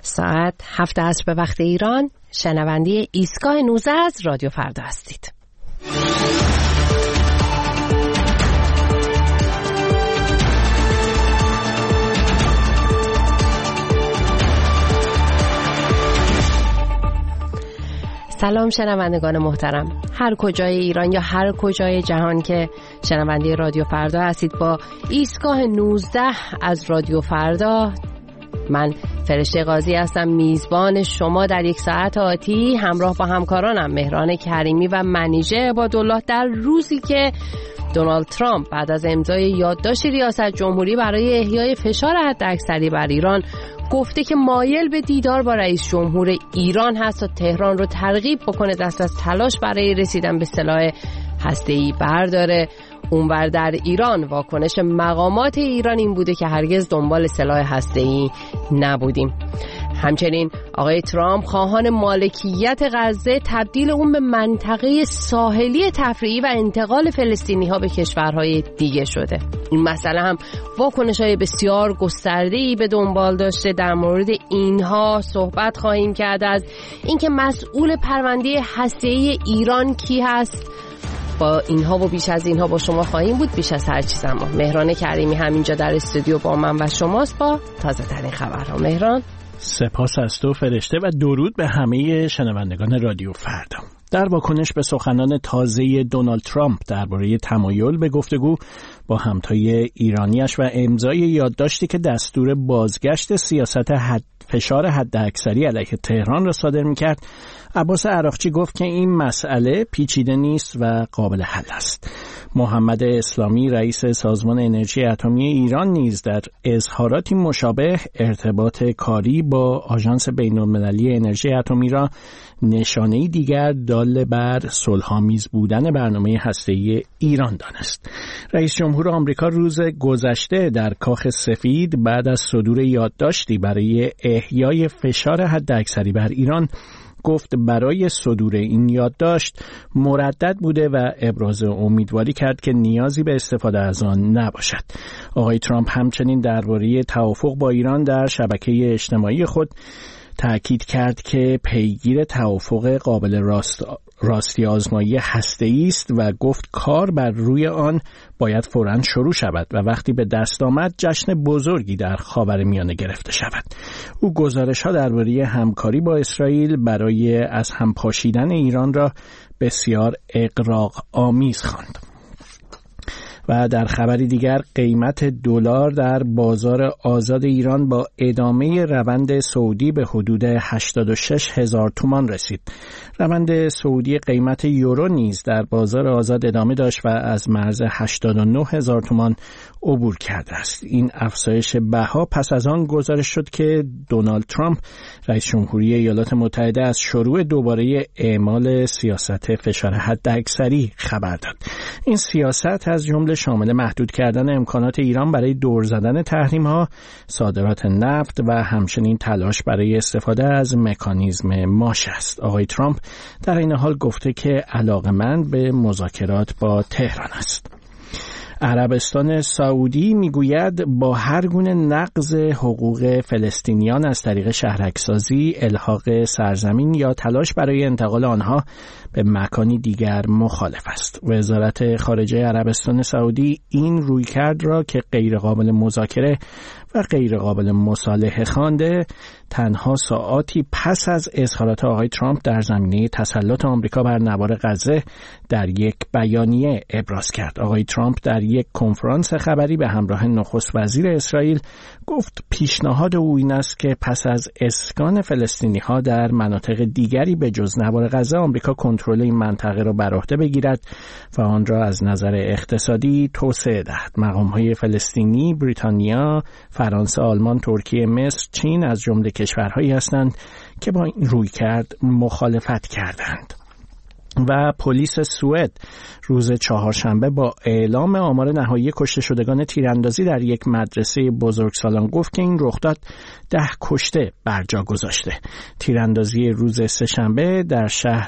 ساعت 7 عصر به وقت ایران. شنونده ایستگاه 19 از رادیو فردا هستید. سلام شنوندگان محترم، هر کجای ایران یا هر کجای جهان که شنونده رادیو فردا هستید، با ایستگاه 19 از رادیو فردا من فرشته قاضی هستم، میزبان شما در یک ساعت آتی همراه با همکارانم مهران کریمی و منیژه عبادالله، در روزی که دونالد ترامپ بعد از امضای یادداشت ریاست جمهوری برای احیای فشار حداکثری بر ایران گفته که مایل به دیدار با رئیس جمهور ایران هست و تهران رو ترغیب بکنه دست از تلاش برای رسیدن به سلاح هسته‌ای برداره. اونور در ایران واکنش مقامات ایران این بوده که هرگز دنبال سلاح هسته‌ای نبودیم. همچنین آقای ترامپ خواهان مالکیت غزه، تبدیل اون به منطقه ساحلی تفریحی و انتقال فلسطینی‌ها به کشورهای دیگه شده. این مسئله هم واکنش‌های بسیار گسترده‌ای به دنبال داشته. در مورد اینها صحبت خواهیم کرد، از اینکه مسئول پرونده هسته‌ای ایران کی هست. با اینها و بیش از اینها با شما خواهیم بود. بیش از هر چیز اما مهران کریمی همینجا در استودیو با من و شماست با تازه ترین خبرها. مهران، سپاس از تو فرشته و درود به همه شنوندگان رادیو فردا. در واکنش به سخنان تازه دونالد ترامپ درباره تمایل به گفتگو با همتای ایرانیش و امضای یادداشتی که دستور بازگشت سیاست فشار حداکثری علیه تهران را صادر می‌کرد، عباس عراقچی گفت که این مسئله پیچیده نیست و قابل حل است. محمد اسلامی رئیس سازمان انرژی اتمی ایران نیز در اظهاراتی مشابه ارتباط کاری با آژانس بین‌المللی انرژی اتمی را نشانه‌ای دیگر دال بر صلح‌آمیز بودن برنامه هسته‌ای ایران دانست. رئیس جمهور آمریکا روز گذشته در کاخ سفید بعد از صدور یادداشتی برای احیای فشار حداکثری بر ایران گفت برای صدور این یادداشت مردد بوده و ابراز امیدواری کرد که نیازی به استفاده از آن نباشد. آقای ترامپ همچنین درباره توافق با ایران در شبکه اجتماعی خود تأکید کرد که پیگیر توافق قابل راستی آزمایی هسته‌ای است و گفت کار بر روی آن باید فوراً شروع شود و وقتی به دست آمد جشن بزرگی در خاورمیانه گرفته شود. او گزارش‌ها درباره همکاری با اسرائیل برای از هم پاشیدن ایران را بسیار اغراق آمیز خواند. و در خبری دیگر قیمت دلار در بازار آزاد ایران با ادامه روند صعودی به حدود 86,000 تومان رسید. روند صعودی قیمت یورو نیز در بازار آزاد ادامه داشت و از مرز 89,000 تومان عبور کرده است. این افزایش بها پس از آن گزارش شد که دونالد ترامپ رئیس جمهوری ایالات متحده از شروع دوباره اعمال سیاست فشار حداکثری خبر داد. این سیاست از جمله شامل محدود کردن امکانات ایران برای دور زدن تحریم‌ها، صادرات نفت و همچنین تلاش برای استفاده از مکانیزم ماش است. آقای ترامپ در این حال گفته که علاقه‌مند به مذاکرات با تهران است. عربستان سعودی میگوید با هر گونه نقض حقوق فلسطینیان از طریق شهرک‌سازی، الحاق سرزمین یا تلاش برای انتقال آنها به مکانی دیگر مخالف است. وزارت خارجه عربستان سعودی این رویکرد را که غیر قابل مذاکره و غیر قابل مصالحه خوانده، تنها ساعاتی پس از اظهارات آقای ترامپ در زمینه تسلط آمریکا بر نوار غزه در یک بیانیه ابراز کرد. آقای ترامپ در یک کنفرانس خبری به همراه نخست وزیر اسرائیل گفت پیشنهاد او این است که پس از اسکان فلسطینی‌ها در مناطق دیگری به جز نوار غزه، آمریکا کنترل این منطقه را بر عهده بگیرد و آن را از نظر اقتصادی توسعه دهد. مقام‌های فلسطینی، بریتانیا، فرانسه، آلمان، ترکیه، مصر، چین از جمله کشورهایی هستند که با این رویکرد مخالفت کردند. و پلیس سوئد روز چهارشنبه با اعلام آمار نهایی کشته شدگان تیراندازی در یک مدرسه بزرگسالان گفت که این رخداد 10 کشته بر جا گذاشته. تیراندازی روز سه‌شنبه در شهر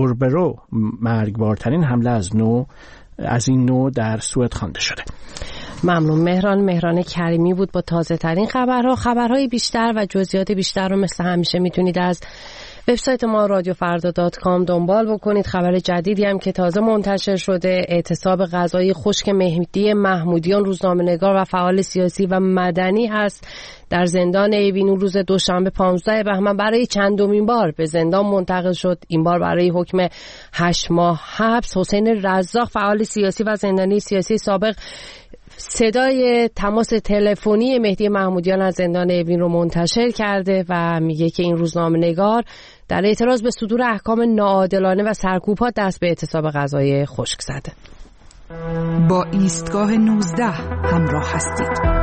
اوربرو مرگبارترین حمله از این نوع در سوئد خوانده شده. ممنون. مهران کریمی بود با تازه ترین خبرهای بیشتر و جزئیات بیشتر رو مثل همیشه میتونید از وبسایت ما radiofarda.com دنبال بکنید. خبر جدیدی هم که تازه منتشر شده، اعتصاب غذایی خشک مهدی محمودیان روزنامه‌نگار و فعال سیاسی و مدنی هست در زندان ایوین روز دوشنبه 15 بهمن برای چندمین بار به زندان منتقل شد. این بار برای حکم 8 ماه حبس. حسین رزاق فعال سیاسی و زندانی سیاسی سابق صدای تماس تلفنی مهدی محمودیان از زندان اوین رو منتشر کرده و میگه که این روزنامه‌نگار در اعتراض به صدور احکام ناعادلانه و سرکوب‌ها دست به اعتصاب غذایی خشک زده. با ایستگاه 19 همراه هستید.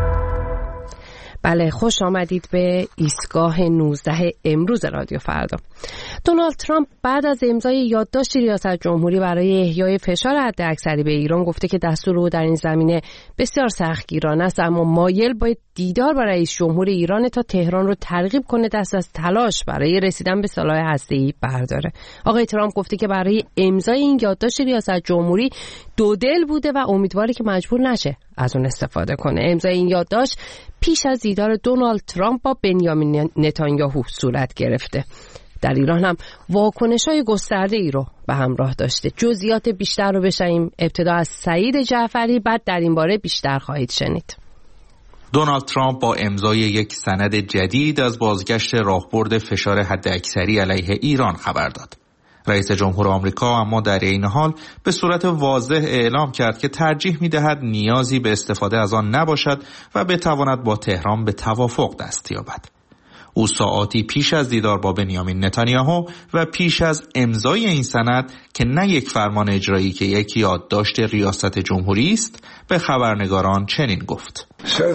بله، خوش آمدید به ایستگاه 19 امروز رادیو فردا. دونالد ترامپ بعد از امضای یادداشت ریاست جمهوری برای احیای فشار حداکثری به ایران گفته که دستور او در این زمینه بسیار سختگیرانه است، اما مایل باید دیدار با رئیس جمهور ایران تا تهران رو ترغیب کنه دست از تلاش برای رسیدن به سلاح هسته‌ای برداره. آقای ترامپ گفته که برای امضای این یادداشت ریاست جمهوری دودل بوده و امیدواره که مجبور نشه از اون استفاده کنه. امضای این یادداشت پیش از دیدار دونالد ترامپ با بنیامین نتانیاهو صورت گرفته. در ایران هم واکنش‌های گسترده‌ای رو به همراه داشته. جزئیات بیشتر رو بشنویم ابتدا از سعید جعفری، بعد در این باره بیشتر خواهید شنید. دونالد ترامپ با امضای یک سند جدید از بازگشت راهبرد فشار حداکثری علیه ایران خبر داد. رئیس جمهور آمریکا اما در این حال به صورت واضح اعلام کرد که ترجیح می‌دهد نیازی به استفاده از آن نباشد و بتواند با تهران به توافق دست یابد. او ساعاتی پیش از دیدار با بنیامین نتانیاهو و پیش از امضای این سند که نه یک فرمان اجرایی که یک یادداشت ریاست جمهوری است، به خبرنگاران چنین گفت: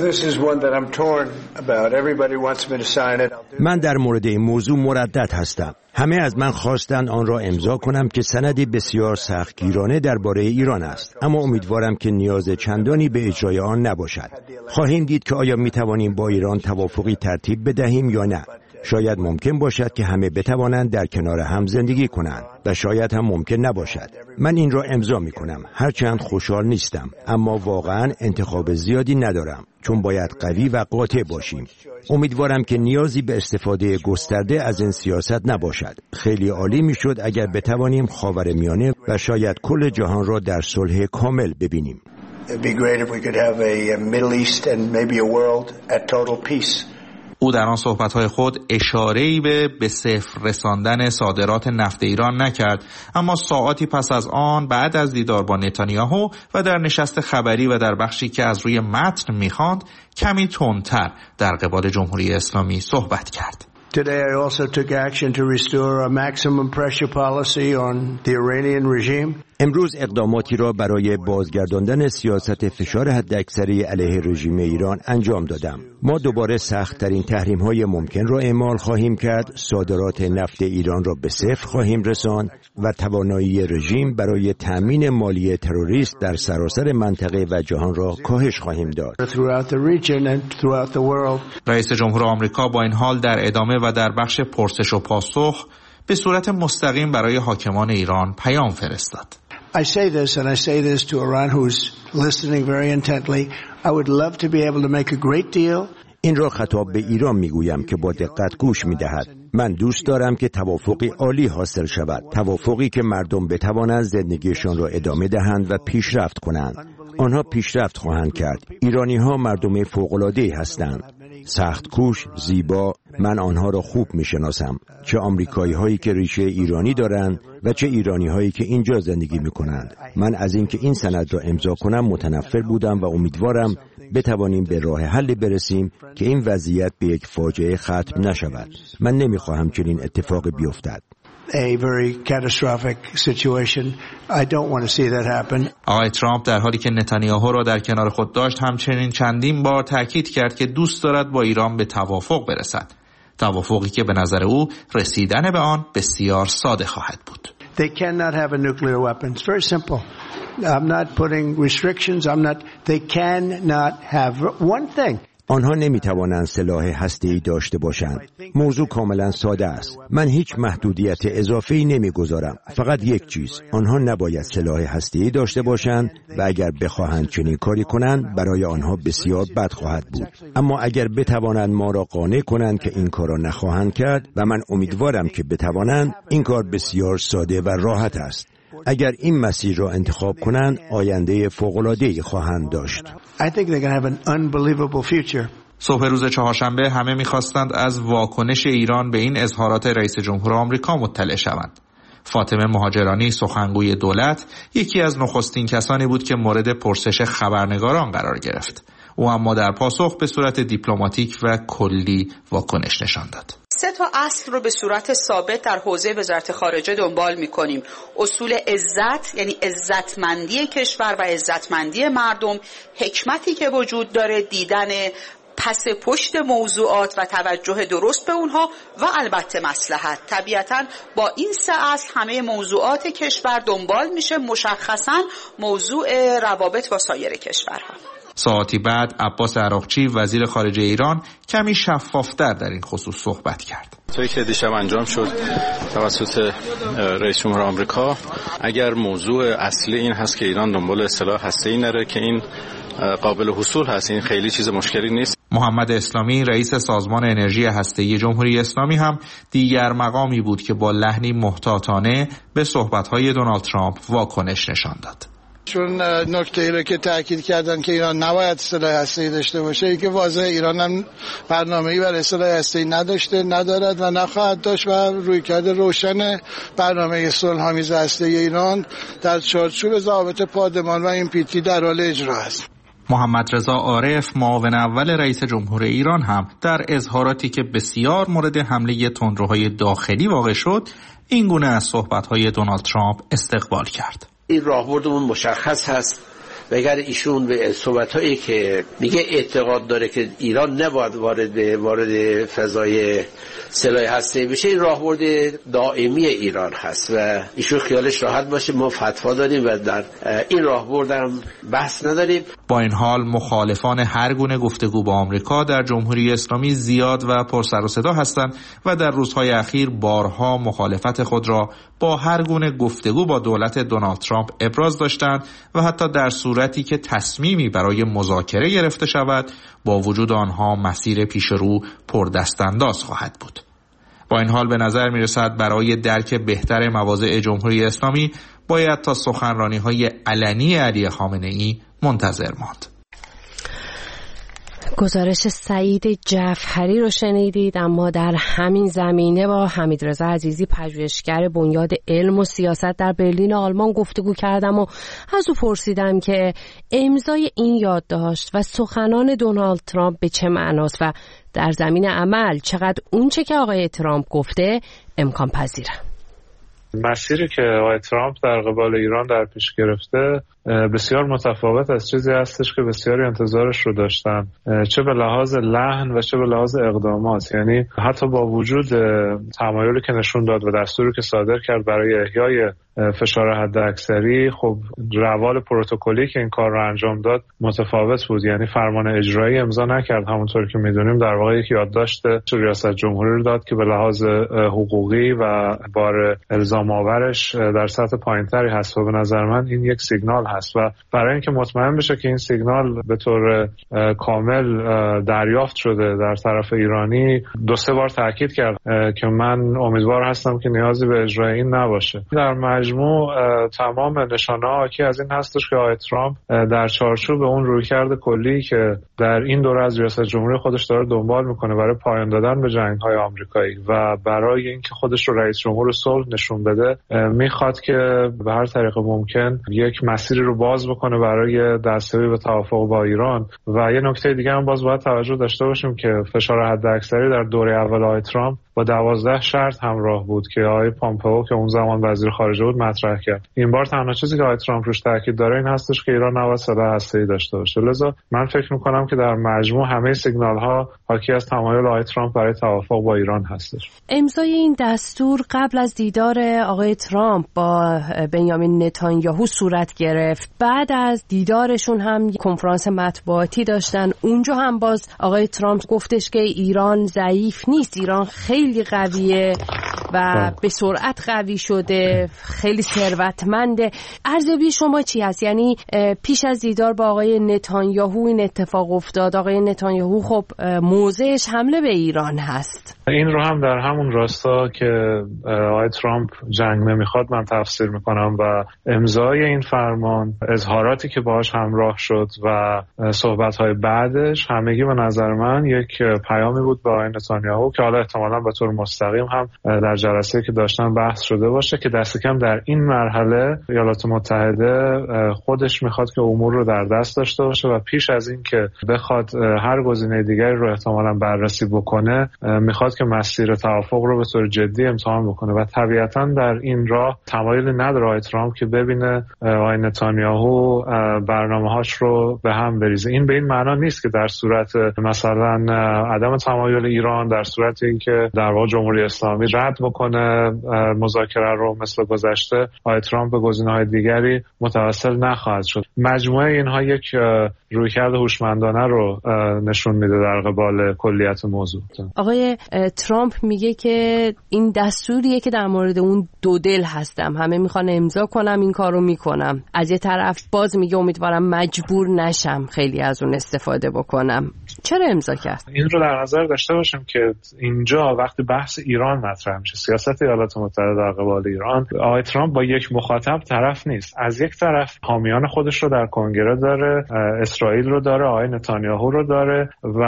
من در مورد این موضوع مردد هستم. همه از من خواستند آن را امضا کنم که سندی بسیار سختگیرانه درباره ایران است، اما امیدوارم که نیاز چندانی به اجرای آن نباشد. خواهیم دید که آیا می توانیم با ایران توافقی ترتیب بدهیم یا نه. شاید ممکن باشد که همه بتوانند در کنار هم زندگی کنند و شاید هم ممکن نباشد. من این را امضا می کنم، هرچند خوشحال نیستم، اما واقعا انتخاب زیادی ندارم، چون باید قوی و قاطع باشیم. امیدوارم که نیازی به استفاده گسترده از این سیاست نباشد. خیلی عالی می شد اگر بتوانیم خاورمیانه و شاید کل جهان را در صلح کامل ببینیم. او در آن صحبت‌های خود اشاره‌ای به صفر رساندن صادرات نفت ایران نکرد، اما ساعاتی پس از آن بعد از دیدار با نتانیاهو و در نشست خبری و در بخشی که از روی متن می‌خواند کمی تندتر در قبال جمهوری اسلامی صحبت کرد. Today I also took action to restore a maximum pressure policy on the Iranian regime. امروز اقداماتی را برای بازگرداندن سیاست فشار حداکثری علیه رژیم ایران انجام دادم. ما دوباره سخت‌ترین تحریم‌های ممکن را اعمال خواهیم کرد، صادرات نفت ایران را به صفر خواهیم رساند و توانایی رژیم برای تأمین مالی تروریست در سراسر منطقه و جهان را کاهش خواهیم داد. رئیس جمهور آمریکا با این حال در ادامه و در بخش پرسش و پاسخ به صورت مستقیم برای حاکمان ایران پیام فرستاد. I say this and I say this to Iran who's listening very intently. I would love to be able to make a great deal. این را خطاب به ایران میگویم که با دقت گوش میدهد. من دوست دارم که توافقی عالی حاصل شود. توافقی که مردم بتوانند زندگیشان را ادامه دهند و پیشرفت کنند. آنها پیشرفت خواهند کرد. ایرانی‌ها مردم فوق‌العاده‌ای هستند. سخت کوش، زیبا، من آنها را خوب میشناسم. چه آمریکایی‌هایی که ریشه ایرانی دارند و چه ایرانی‌هایی که اینجا زندگی می‌کنند. من از اینکه این سند را امضا کنم متنفر بودم و امیدوارم بتوانیم به راه حل برسیم که این وضعیت به یک فاجعه ختم نشود. من نمی‌خواهم چنین اتفاقی بیفتد. A very catastrophic situation. I don't want to see that happen. آقای ترامپ در حالی که نتانیاهو را در کنار خود داشت همچنین چندین بار تاکید کرد که دوست دارد با ایران به توافق برسد. توافقی که به نظر او رسیدن به آن بسیار ساده خواهد بود. They cannot have a nuclear weapon. It's very simple. I'm not putting restrictions. They cannot have one thing. آنها نمیتوانند سلاح هسته‌ای داشته باشند. موضوع کاملا ساده است. من هیچ محدودیت اضافه‌ای نمیگذارم. فقط یک چیز، آنها نباید سلاح هسته‌ای داشته باشند و اگر بخواهند چنین کاری کنند برای آنها بسیار بد خواهد بود. اما اگر بتوانند ما را قانع کنند که این کارا نخواهند کرد و من امیدوارم که بتوانند، این کار بسیار ساده و راحت است. اگر این مسیر را انتخاب کنند آینده فوق‌العاده‌ای خواهند داشت. صبح روز چهارشنبه همه می‌خواستند از واکنش ایران به این اظهارات رئیس جمهور آمریکا مطلع شوند. فاطمه مهاجرانی سخنگوی دولت یکی از نخستین کسانی بود که مورد پرسش خبرنگاران قرار گرفت. او اما در پاسخ به صورت دیپلماتیک و کلی واکنش نشان داد. 3 اصل رو به صورت ثابت در حوزه وزارت خارجه دنبال می‌کنیم. اصول عزت، یعنی عزتمندی کشور و عزتمندی مردم، حکمتی که وجود داره، دیدن پس پشت موضوعات و توجه درست به اونها و البته مصلحت. طبیعتاً با این 3 اصل همه موضوعات کشور دنبال میشه، مشخصاً موضوع روابط با سایر کشورها. ساعتی بعد عباس عراقچی وزیر خارجه ایران کمی شفافتر در این خصوص صحبت کرد. طوری که دیشب انجام شد توسط رئیس جمهور آمریکا، اگر موضوع اصلی این هست که ایران دنبال سلاح هسته‌ای نره که این قابل حصول هست، این خیلی چیز مشکلی نیست. محمد اسلامی رئیس سازمان انرژی هسته‌ای جمهوری اسلامی هم دیگر مقامی بود که با لحنی محتاطانه به صحبت‌های دونالد ترامپ واکنش نشان داد. چون نکته‌ای رو که تاکید کردن که ایران نباید سلاح هسته‌ای داشته باشه، ای که واضحه ایران هم برنامه‌ای برای سلاح هسته‌ای نداشته، ندارد و نخواهد داشت و رویکرد روشن برنامه صلح‌آمیز هسته‌ای ایران در چارچوب ضوابط پادمان و NPT در حال اجرا است. محمد رضا عارف معاون اول رئیس جمهور ایران هم در اظهاراتی که بسیار مورد حمله تندروهای داخلی واقع شد، این گونه از صحبت‌های دونالد ترامپ استقبال کرد. این راهبردمون مشخص هست و اگر ایشون به صحبت‌هایی که میگه اعتقاد داره که ایران نباید وارد فضای سلاح هسته‌ای بشه، این راهبرد دائمی ایران هست و ایشون خیالش راحت باشه. ما فتوا داریم و در این راهبرد هم بحث نداریم. با این حال مخالفان هر گونه گفتگو با آمریکا در جمهوری اسلامی زیاد و پر سر و صدا هستند و در روزهای اخیر بارها مخالفت خود را با هر گونه گفتگو با دولت دونالد ترامپ ابراز داشتند و حتی در صورتی که تصمیمی برای مذاکره گرفته شود با وجود آنها مسیر پیش رو پردستانداز خواهد بود. با این حال به نظر می رسد برای درک بهتر مواضع جمهوری اسلامی باید تا سخنرانی‌های علنی علی خامنه‌ای منتظر ماند. گزارش سعید جعفری رو شنیدید. اما در همین زمینه با حمیدرضا عزیزی پژوهشگر بنیاد علم و سیاست در برلین آلمان گفتگو کردم و از او پرسیدم که امضای این یادداشت و سخنان دونالد ترامپ به چه معناست و در زمین عمل چقدر اونچه که آقای ترامپ گفته امکان پذیره. مسیری که آقای ترامپ در قبال ایران در پیش گرفته بسیار متفاوت از چیزی هستش که بسیاری انتظارش رو داشتن، چه به لحاظ لحن و چه به لحاظ اقدامات. یعنی حتی با وجود تمایلی که نشون داد و دستوری که صادر کرد برای احیای فشار حداکثری، خب روال پروتکلی که این کار رو انجام داد متفاوت بود. یعنی فرمان اجرایی امضا نکرد، همونطور که میدونیم در واقع یک یادداشت ریاست جمهوری رو داد که به لحاظ حقوقی و بار الزام آورش در سطح پایینتری هست و به نظر من این یک سیگنال هست و برای اینکه مطمئن بشه که این سیگنال به طور کامل دریافت شده در طرف ایرانی 2-3 بار تاکید کرد که من امیدوار هستم که نیازی به اجرای این نباشه. در مجموع تمام نشانه‌ها حاکی از این هستش که آقای ترامپ در چارچوب اون رویکرد کلی که در این دوره از ریاست جمهوری خودش داره دنبال میکنه برای پایان دادن به جنگ‌های آمریکایی و برای اینکه خودش رو رئیس جمهور صلح نشون بده، میخواد که به هر طریق ممکن یک مسیری رو باز بکنه برای دستیابی به توافق با ایران. و یه نکته دیگه هم باز باید توجه داشته باشیم که فشار حداکثری در دوره اول آقای ترامپ با 12 شرط همراه بود که آقای پامپئو که اون زمان وزیر خارجه بود مطرح کرد. این بار تنها چیزی که آقای ترامپ روش تاکید داره این هستش که ایران نباید سلاح هسته‌ای داشته باشه. لذا من فکر می‌کنم که در مجموع همه سیگنال‌ها حاکی از تمایل آقای ترامپ برای توافق با ایران هستش. امضای این دستور قبل از دیدار آقای ترامپ با بنیامین نتانیاهو صورت گرفت. بعد از دیدارشون هم کنفرانس مطبوعاتی داشتن. اونجا هم باز آقای ترامپ گفتش که ایران ضعیف نیست، ایران خیلی قویه و به سرعت قوی شده، خیلی ثروتمنده. ارزیابی شما چی هست؟ یعنی پیش از دیدار با آقای نتانیاهو این اتفاق افتاد. آقای نتانیاهو خب موضعش حمله به ایران هست. این رو هم در همون راستا که آقای ترامپ جنگ نمیخواد من تفسیر میکنم و امضای این فرمان، اظهاراتی که باهاش همراه شد و صحبت‌های بعدش همگی به نظر من یک پیامی بود به آقای نتانیاهو که حالا احتمالاً به طور مستقیم هم در جلسه‌ای که داشتن بحث شده باشه که دست کم در این مرحله ایالات متحده خودش میخواد که امور رو در دست داشته باشه و پیش از این که بخواد هر گزینه دیگری رو احتمالاً بررسی بکنه میخواد که مسیر توافق رو به طور جدی امتحان بکنه و طبیعتاً در این راه تمایلی نداره آقای ترامپ که ببینه آقای نتانیاهو برنامه‌هاش رو به هم بریزه. این به این معنا نیست که در صورت مثلا عدم تمایل ایران، در صورت اینکه در واقع جمهوری اسلامی رد بکنه مذاکره رو مثل گذشته، آقای ترامپ به گزینه‌های دیگری متوسل نخواهد شد. مجموعه اینها یک رویکرد هوشمندانه رو نشون میده در قبال کلیت موضوع. آقای ترامپ میگه که این دستوریه که در مورد اون دو دل هستم، همه میخوان امضا کنم این کارو میکنم. از یه طرف باز میگه امیدوارم مجبور نشم خیلی از اون استفاده بکنم. چرا امضا کرد؟ این رو در نظر داشته باشیم که اینجا وقتی بحث ایران مطرح میشه، سیاست ایالات متحده در قبال ایران، آقای ترامپ با یک مخاطب طرف نیست. از یک طرف حامیان خودش رو در کنگره داره، اسرائیل رو داره، آقای نتانیاهو رو داره و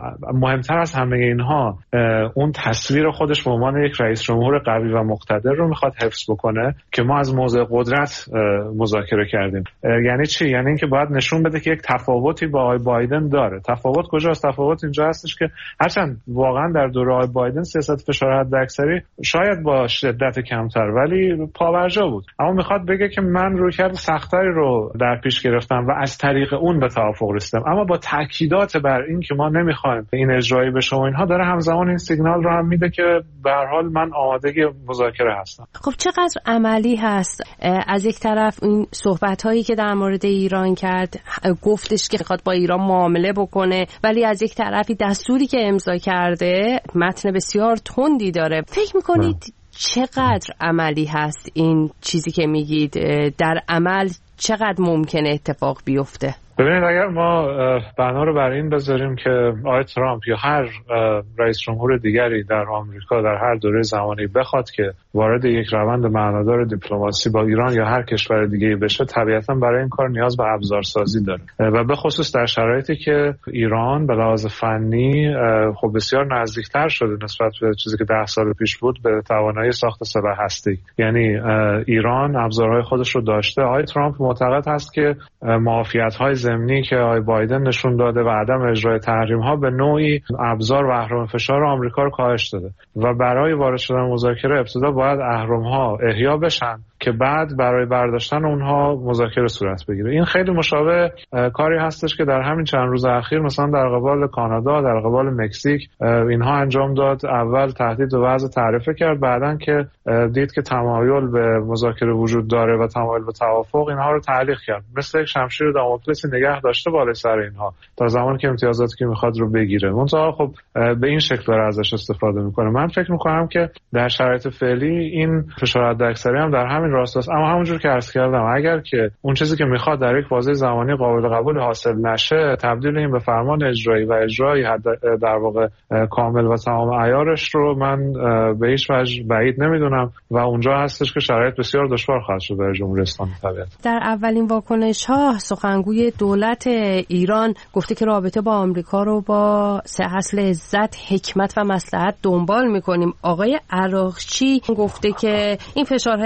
مهمتر از همه اینها اون تصویر خودش به عنوان یک رئیس جمهور قوی و مقتدر رو میخواد حفظ بکنه که ما از موضع قدرت مذاکره کردیم. یعنی چی؟ یعنی اینکه باید نشون بده که یک تفاوتی با آقای بایدن داره. تفاوت کجاست؟ تفاوت اینجا هستش که هرچند واقعا در دوره آقای بایدن سیاست فشار حداکثری شاید با شدت کمتر ولی پابرجا بود، اما میخواد بگه که من رویکرد سخت‌تری رو در پیش گرفتم و از طریق اون به توافق رسیدم، اما با تاکیدات بر این که ما نمیخوایم این اجرایی بشه و اینها، داره همزمان این سیگنال رو هم میده که به هر حال من آمادگی مذاکره هستم. خب چقدر عملی هست؟ از یک طرف این صحبت‌هایی که در مورد ایران کرد، گفتش که میخواد با ایران معامله بکنه، ولی از یک طرفی دستوری که امضا کرده متن بسیار تندی داره. فکر میکنید چقدر عملی هست این چیزی که میگید؟ در عمل چقدر ممکنه اتفاق بیفته؟ ببینید اگر ما بنا رو بر این بذاریم که آقای ترامپ یا هر رئیس جمهور دیگری در آمریکا در هر دوره زمانی بخواد که وارد یک روند معنادار دیپلماسی با ایران یا هر کشور دیگه‌ای بشه، طبیعتاً برای این کار نیاز به ابزارسازی داره و به خصوص در شرایطی که ایران به لحاظ فنی خب بسیار نزدیکتر شده نسبت به چیزی که 10 سال پیش بود به توانایی ساخت سلاح هسته‌ای. یعنی ایران ابزارهای خودش رو داشته. آقای ترامپ معتقد هست که معافیت‌های ضمنی که آقای بایدن نشون داده و عدم اجرای تحریم‌ها به نوعی ابزار و اهرم فشار آمریکا رو کاهش داده و برای وارد شدن مذاکره ابتدا باید اهرم‌ها احیا بشن که بعد برای برداشتن اونها مذاکره صورت بگیره. این خیلی مشابه کاری هستش که در همین چند روز اخیر مثلا در قبال کانادا، در قبال مکزیک اینها انجام داد. اول تهدید و وضع تعرفه کرد، بعدن که دید که تمایل به مذاکره وجود داره و تمایل به توافق، اینها رو تعلیق کرد. مثل یک شمشیر داموکلسی نگه داشته بالای سر اینها تا زمانی که امتیازاتی که میخواد رو بگیره. منتها خب به این شکل داره ازش استفاده میکنه. من فکر میکنم که در شرایط فعلی این فشار حداکثری هم در همین راستا است، اما همونجور که عرض کردم اگر که اون چیزی که میخواد در یک بازه زمانی قابل قبول حاصل نشه، تبدیل این به فرمان اجرایی و اجرایی در واقع کامل و تمام عیارش رو من به هیچ وجه بعید نمیدونم و اونجا هستش که شرایط بسیار دشوار خواهد شد برای جمهوری اسلامی. طبیعت در اولین واکنش‌ها سخنگوی دولت ایران گفته که رابطه با آمریکا رو با اصل عزت، حکمت و مصلحت دنبال میکنیم. آقای عراقچی گفته که این فشارهای حداکثری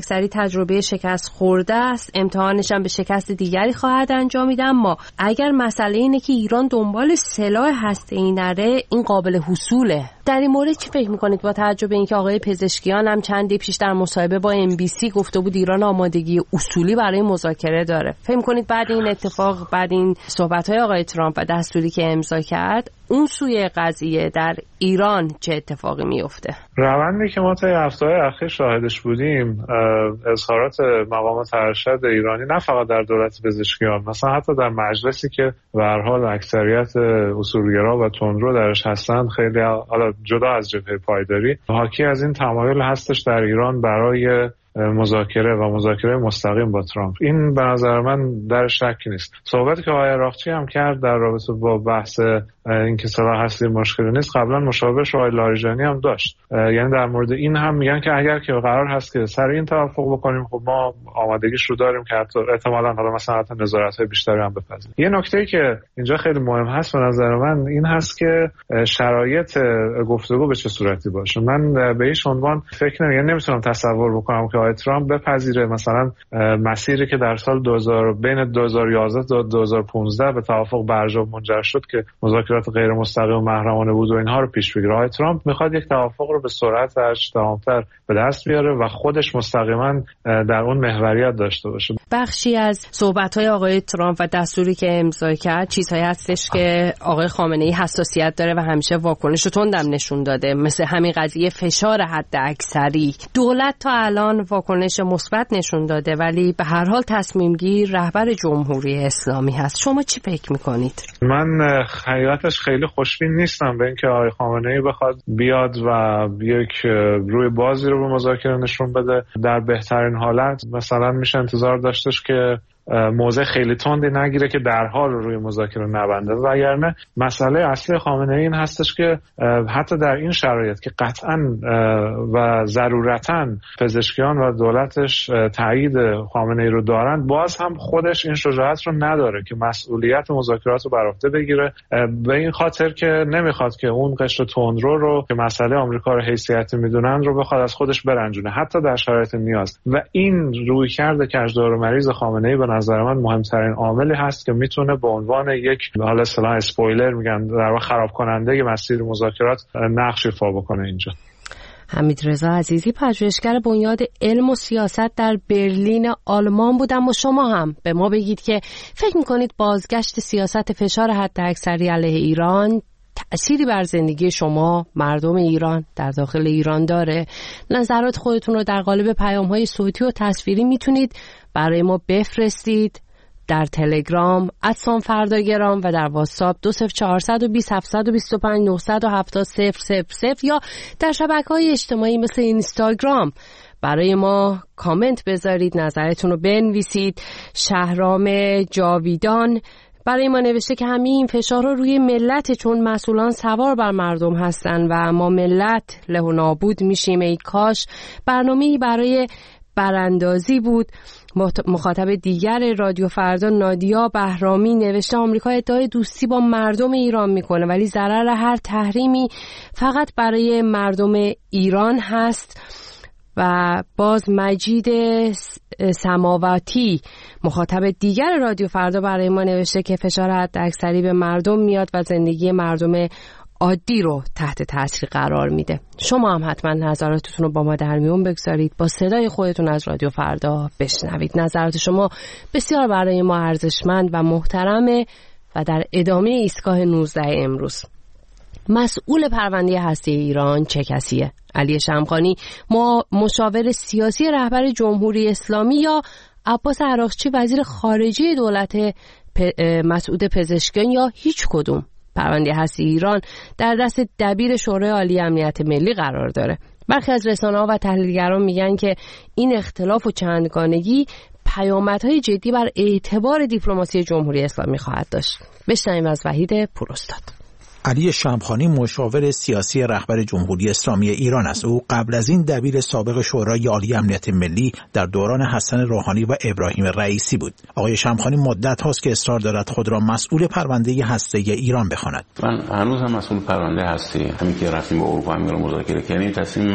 حداکثری تجربه شکست خورده است، امتحانش هم به شکست دیگری خواهد انجامید. اما اگر مسئله اینه که ایران دنبال سلاح هسته‌ای نره، این قابل حصوله. در این مورد چی فکر میکنید با توجه به اینکه آقای پزشکیان هم چندی پیش در مصاحبه با MBC گفته بود ایران آمادگی اصولی برای مذاکره داره؟ فکر میکنید بعد این اتفاق، بعد این صحبت‌های آقای ترامپ و دستوری که امضا کرد، اون سوی قضیه در ایران چه اتفاقی میفته؟ روندی که ما تا هفته‌های اخیر شاهدش بودیم، اظهارات مقامات ارشد ایرانی نه فقط در دولت پزشکیان، مثلا حتی در مجلسی که به هر حال اکثریت اصولگرا و تندرو درش هستند، خیلی حالا جدا از جبهه پایداری، حاکی از این تمایل هستش در ایران برای مذاکره و مذاکره مستقیم با ترامپ. این به نظر من در شکی نیست. صحبتی که آقای عراقچی هم کرد در رابطه با بحث اینکه سلاح هستی مشکلی نیست، قبلا مشاورش آقای لاریجانی هم داشت. یعنی در مورد این هم میگن که اگر که قرار هست که سر این توافق بکنیم، خب ما آمادگیش رو داریم که حتی احتمالاً حالا مثلا نظارت‌های بیشتری هم بپذیریم. یه نکته‌ای که اینجا خیلی مهم هست به نظر من این هست که شرایط گفتگو به چه صورتی باشه. من به هیچ عنوان فکر نمی‌تونم تصور بکنم که ترامپ بپذیره مثلا مسیری که در سال 2000 بین 2011 تا 2015 به توافق برجام منجر شد که مذاکرات غیر مستقیم و محرمانه بود و اینها رو پیش بگیره. آقای ترامپ میخواد یک توافق رو به سرعت و تمام‌تر به دست بیاره و خودش مستقیما در اون محوریت داشته باشه. بخشی از صحبت‌های آقای ترامپ و دستوری که امضا کرد چیزهایی هستش که آقای خامنه‌ای حساسیت داره و همیشه واکنش تندم نشون داده، مثل همین قضیه فشار حداکثری. دولت تا الان واکنش مثبت نشون داده، ولی به هر حال تصمیم گیر رهبر جمهوری اسلامی هست. شما چی فکر میکنید؟ من حقیقتش خیلی خوشبین نیستم به اینکه آقای خامنه‌ای بخواد بیاد و یک روی بازی رو به مذاکره نشون بده. در بهترین حالت مثلا میشه انتظار داشتش که موضع خیلی تندی نگیره که در حال روی مذاکره نبنده، وگرنه مسئله اصلی خامنه‌ای این هستش که حتی در این شرایط که قطعاً و ضرورتاً پزشکیان و دولتش تایید خامنه‌ای رو دارن، باز هم خودش این شجاعت رو نداره که مسئولیت مذاکرات رو بر عهده بگیره، به این خاطر که نمیخواد که اون قشر تندرو رو که مسئله آمریکا رو حیثیتی میدونن رو بخواد از خودش برنجونه حتی در شرایط نیاز. و این رویکرد کجدار و مریض خامنه‌ای به نظر من مهمترین عاملی هست که میتونه به عنوان یک حالا اصطلاح اسپویلر میگن در واقع خراب کننده مسیر مذاکرات نقش ایفا بکنه اینجا. حمیدرضا عزیزی پژوهشگر بنیاد علم و سیاست در برلین آلمان بود. اما شما هم به ما بگید که فکر میکنید بازگشت سیاست فشار حداکثری علیه ایران تأثیری بر زندگی شما مردم ایران در داخل ایران داره؟ نظرات خودتون رو در قالب پیام‌های صوتی و تصویری میتونید برای ما بفرستید در تلگرام @فرداگرام و در واتساپ 20420 725 970 یا در شبکه‌های اجتماعی مثل اینستاگرام برای ما کامنت بذارید، نظرتون رو بنویسید. شهرام جاویدان برای ما نوشته که همین فشار رو روی ملت، چون مسئولان سوار بر مردم هستن و ما ملت له و نابود میشیم. ای کاش برنامه‌ای برای براندازی بود. مخاطب دیگر رادیو فردا نادیا بهرامی نوشته آمریکا ادعای دوستی با مردم ایران میکنه ولی ضرر هر تحریمی فقط برای مردم ایران هست. و باز مجید سماواتی مخاطب دیگر رادیو فردا برای ما نوشته که فشار حداکثری به مردم میاد و زندگی مردم عادی رو تحت تاثیر قرار میده. شما هم حتما نظراتتون رو با ما در میون بگذارید، با صدای خودتون از رادیو فردا بشنوید. نظرات شما بسیار برای ما ارزشمند و محترمه. و در ادامه ایستگاه 19 امروز مسئول پرونده هسته ایران چه کسیه؟ علی شمخانی مشاور سیاسی رهبر جمهوری اسلامی یا عباس عراقچی وزیر خارجه دولت مسعود پزشکیان یا هیچ کدوم؟ پرونده هسته ایران در دست دبیر شورای عالی امنیت ملی قرار داره. برخی از رسانه‌ها و تحلیلگران میگن که این اختلاف و چندگانگی پیامدهای جدی بر اعتبار دیپلماسی جمهوری اسلامی خواهد داشت. بشنویم از وحید پوراستاد. علی شمخانی مشاور سیاسی رهبر جمهوری اسلامی ایران است. او قبل از این دبیر سابق شورای عالی امنیت ملی در دوران حسن روحانی و ابراهیم رئیسی بود. آقای شمخانی مدت هاست که اصرار دارد خود را مسئول پرونده هسته ایران بخواند. من هنوز هم مسئول پرونده هسته، همین که رفتیم با اروپا همین رو مذاکره کردیم تصمیم منه.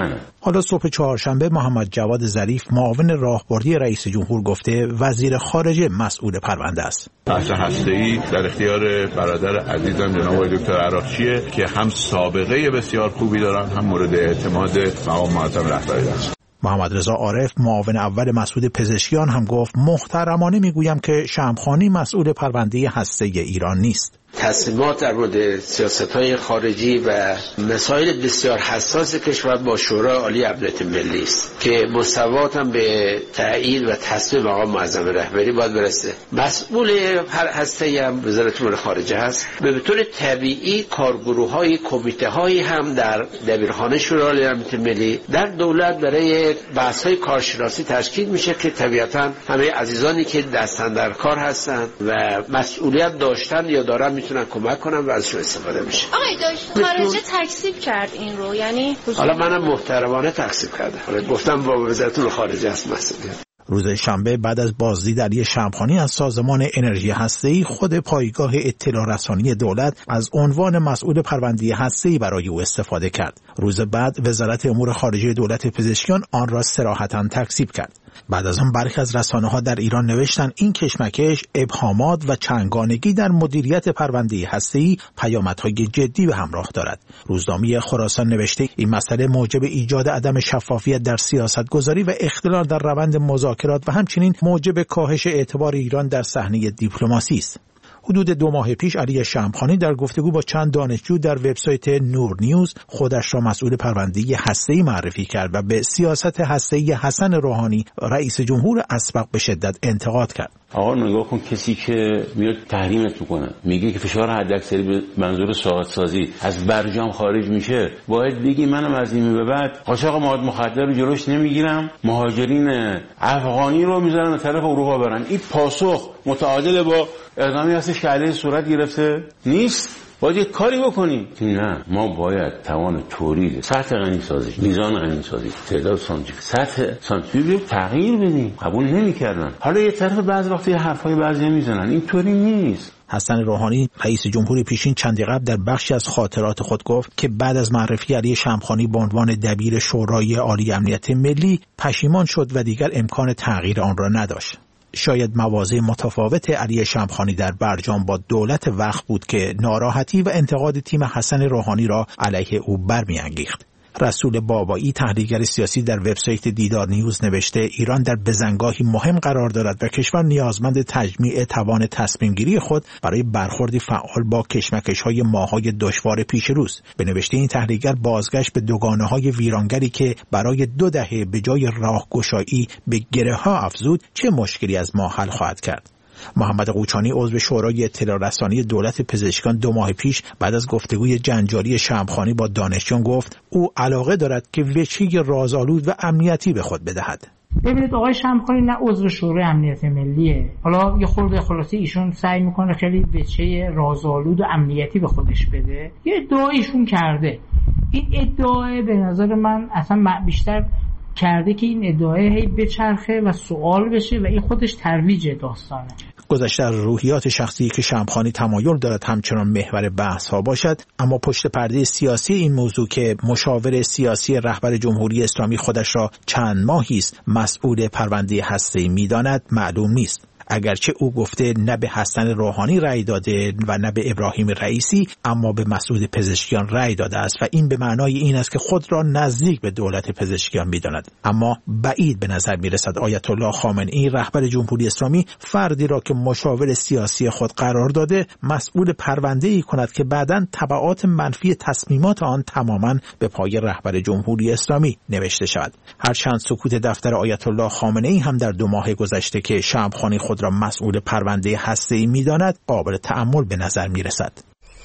حالا صبح چهارشنبه محمد جواد ظریف معاون راهبردی رئیس جمهور گفته وزیر خارجه مسئول پرونده است. بحث هسته‌ای در اختیار برادر عزیزم جناب دکتر عراقچیه که هم سابقه بسیار خوبی دارن، هم مورد اعتماد مقام معظم رهبری است. محمد رضا عارف معاون اول مسعود پزشکیان هم گفت محترمانه میگویم که شمخانی مسئول پرونده هسته‌ای ایران نیست. تصمیمات در مورد سیاست‌های خارجی و مسائل بسیار حساس کشور با شورای عالی امنیت ملی است که مستوات هم به تایید و تصمیم آقا معظم رهبری باید برسه. مسئول هر هسته‌ای هم وزارت امور خارجه هست. به طور طبیعی کارگروه‌های کمیته‌هایی هم در دبیرخانه شورای عالی امنیت ملی در دولت برای بحث‌های کارشناسی تشکیل میشه که طبیعتاً همه عزیزانی که دستن در کار هستند و مسئولیت داشتن یا دارن میتونن کمک کنن و ازشون استفاده میشه. آقای دکتر خارجه تکذیب کرد این رو، یعنی حالا منم محترمانه تکذیب کردم. حالا گفتم با وزارت خارجه است مسئولیت. روز شنبه بعد از بازدید علی شمخانی از سازمان انرژی هسته‌ای، خود پایگاه اطلاع رسانی دولت از عنوان مسئول پرونده هسته‌ای برای او استفاده کرد. روز بعد وزارت امور خارجه دولت پزشکیان آن را صراحتاً تکذیب کرد. بعد از آن برخی از رسانه‌ها در ایران نوشتند این کشمکش، ابهامات و چنگانگی در مدیریت پرونده هسته‌ای پیامدهای جدی به همراه دارد. روزنامه خراسان نوشته این مسئله موجب ایجاد عدم شفافیت در سیاست‌گذاری و اختلال در روند مذاکرات و همچنین موجب کاهش اعتبار ایران در صحنه دیپلماسی است. حدود 2 ماه پیش علی شمخانی در گفتگو با چند دانشجو در وبسایت نور نیوز خودش را مسئول پرونده هسته‌ای معرفی کرد و به سیاست هسته‌ای حسن روحانی رئیس جمهور اسبق به شدت انتقاد کرد. آقا نگاه کن، کسی که میاد تحریمت میکنه، میگه که فشار حداکثری به منظور ساقط سازی از برجام خارج میشه، باید بگی منم از این به بعد قاچاق مواد مخدر رو جلوش نمیگیرم، مهاجرین افغانی رو میذارم به طرف اروپا برن. این پاسخ متعادل با اقدامی هستش که علیه صورت گرفته نیست. باید یک کاری بکنیم. نه، ما باید توان تولید، سطح غنیسازی، میزان غنیسازی، تعداد سانتریفیوژ، سطح سانتریفیوژ تغییر بدیم. قبول نمی‌کردن. حالا یه طرف بعضی وقتی حرفای بعضی میزنن، اینطوری نیست. حسن روحانی رئیس جمهور پیشین چندی قبل در بخشی از خاطرات خود گفت که بعد از معرفی علی شمخانی به عنوان دبیر شورای عالی امنیت ملی پشیمان شد و دیگر امکان تغییر آن را نداشت. شاید مواضع متفاوت علی شمخانی در برجام با دولت وقت بود که ناراحتی و انتقاد تیم حسن روحانی را علیه او برمی‌انگیخت. رسول بابایی تحلیلگر سیاسی در وبسایت دیدار نیوز نوشته ایران در بزنگاهی مهم قرار دارد و کشور نیازمند تجمیع توان تصمیم گیری خود برای برخوردی فعال با کشمکش‌های ماه‌های دشوار پیش روست. به نوشته این تحلیلگر بازگشت به دوگانه‌های ویرانگری که برای 2 دهه به جای راهگشایی به گره‌ها افزود چه مشکلی از ما حل خواهد کرد. محمد قوچانی عضو شورای اطلاع رسانی دولت پزشکیان 2 ماه پیش بعد از گفتگوی جنجالی شمخانی با دانشجویان گفت او علاقه دارد که وجهی رازآلود و امنیتی به خود بدهد. ببینید آقای شمخانی نه عضو شورای امنیت ملیه، حالا یه خورده خلاصی ایشون سعی میکنه خیلی وجهی رازآلود و امنیتی به خودش بده. یه ادعایشون کرده، این ادعای به نظر من اصلا بیشتر کرده که این ادعای هی بچرخه و سوال بشه و این خودش ترویج داستانه. گذشته از روحیات شخصی که شمخانی تمایل دارد همچنان محور بحث ها باشد، اما پشت پرده سیاسی این موضوع که مشاور سیاسی رهبر جمهوری اسلامی خودش را چند ماهی است مسئول پرونده هسته‌ای می‌داند معلوم نیست. اگرچه او گفته نه به حسن روحانی رأی داده و نه به ابراهیم رئیسی، اما به مسعود پزشکیان رأی داده است و این به معنای این است که خود را نزدیک به دولت پزشکیان می‌داند. اما بعید به نظر می‌رسد آیت الله خامنه‌ای رهبر جمهوری اسلامی فردی را که مشاور سیاسی خود قرار داده مسئول پرونده‌ای کند که بعداً تبعات منفی تصمیمات آن تماماً به پای رهبر جمهوری اسلامی نوشته شود. هرچند سکوت دفتر آیت الله خامنه‌ای هم در 2 ماه گذشته که شمخانی خود را مسئول پرونده هسته‌ای می‌داند قابل تأمل به نظر می‌رسد.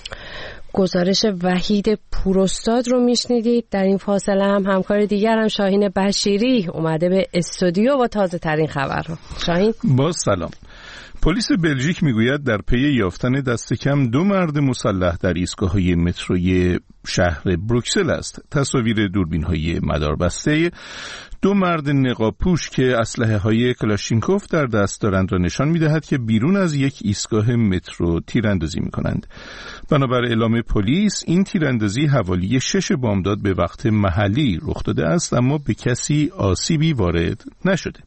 گزارش وحید پوراستاد رو میشنیدید. در این فاصله هم همکار دیگرم شاهین بشیری اومده به استودیو با تازه ترین خبرها. شاهین، با سلام. پلیس بلژیک میگوید در پی یافتن دست کم 2 مرد مسلح در ایستگاه‌های متروی شهر بروکسل است. تصاویر دوربین‌های مداربسته 2 مرد نقاب‌پوش که اسلحه‌های کلاشینکوف در دست دارند را نشان می‌دهد که بیرون از یک ایستگاه مترو تیراندازی می‌کنند. بنابر اعلام پلیس این تیراندازی حوالی 6 بامداد به وقت محلی رخ داده است، اما به کسی آسیبی وارد نشده.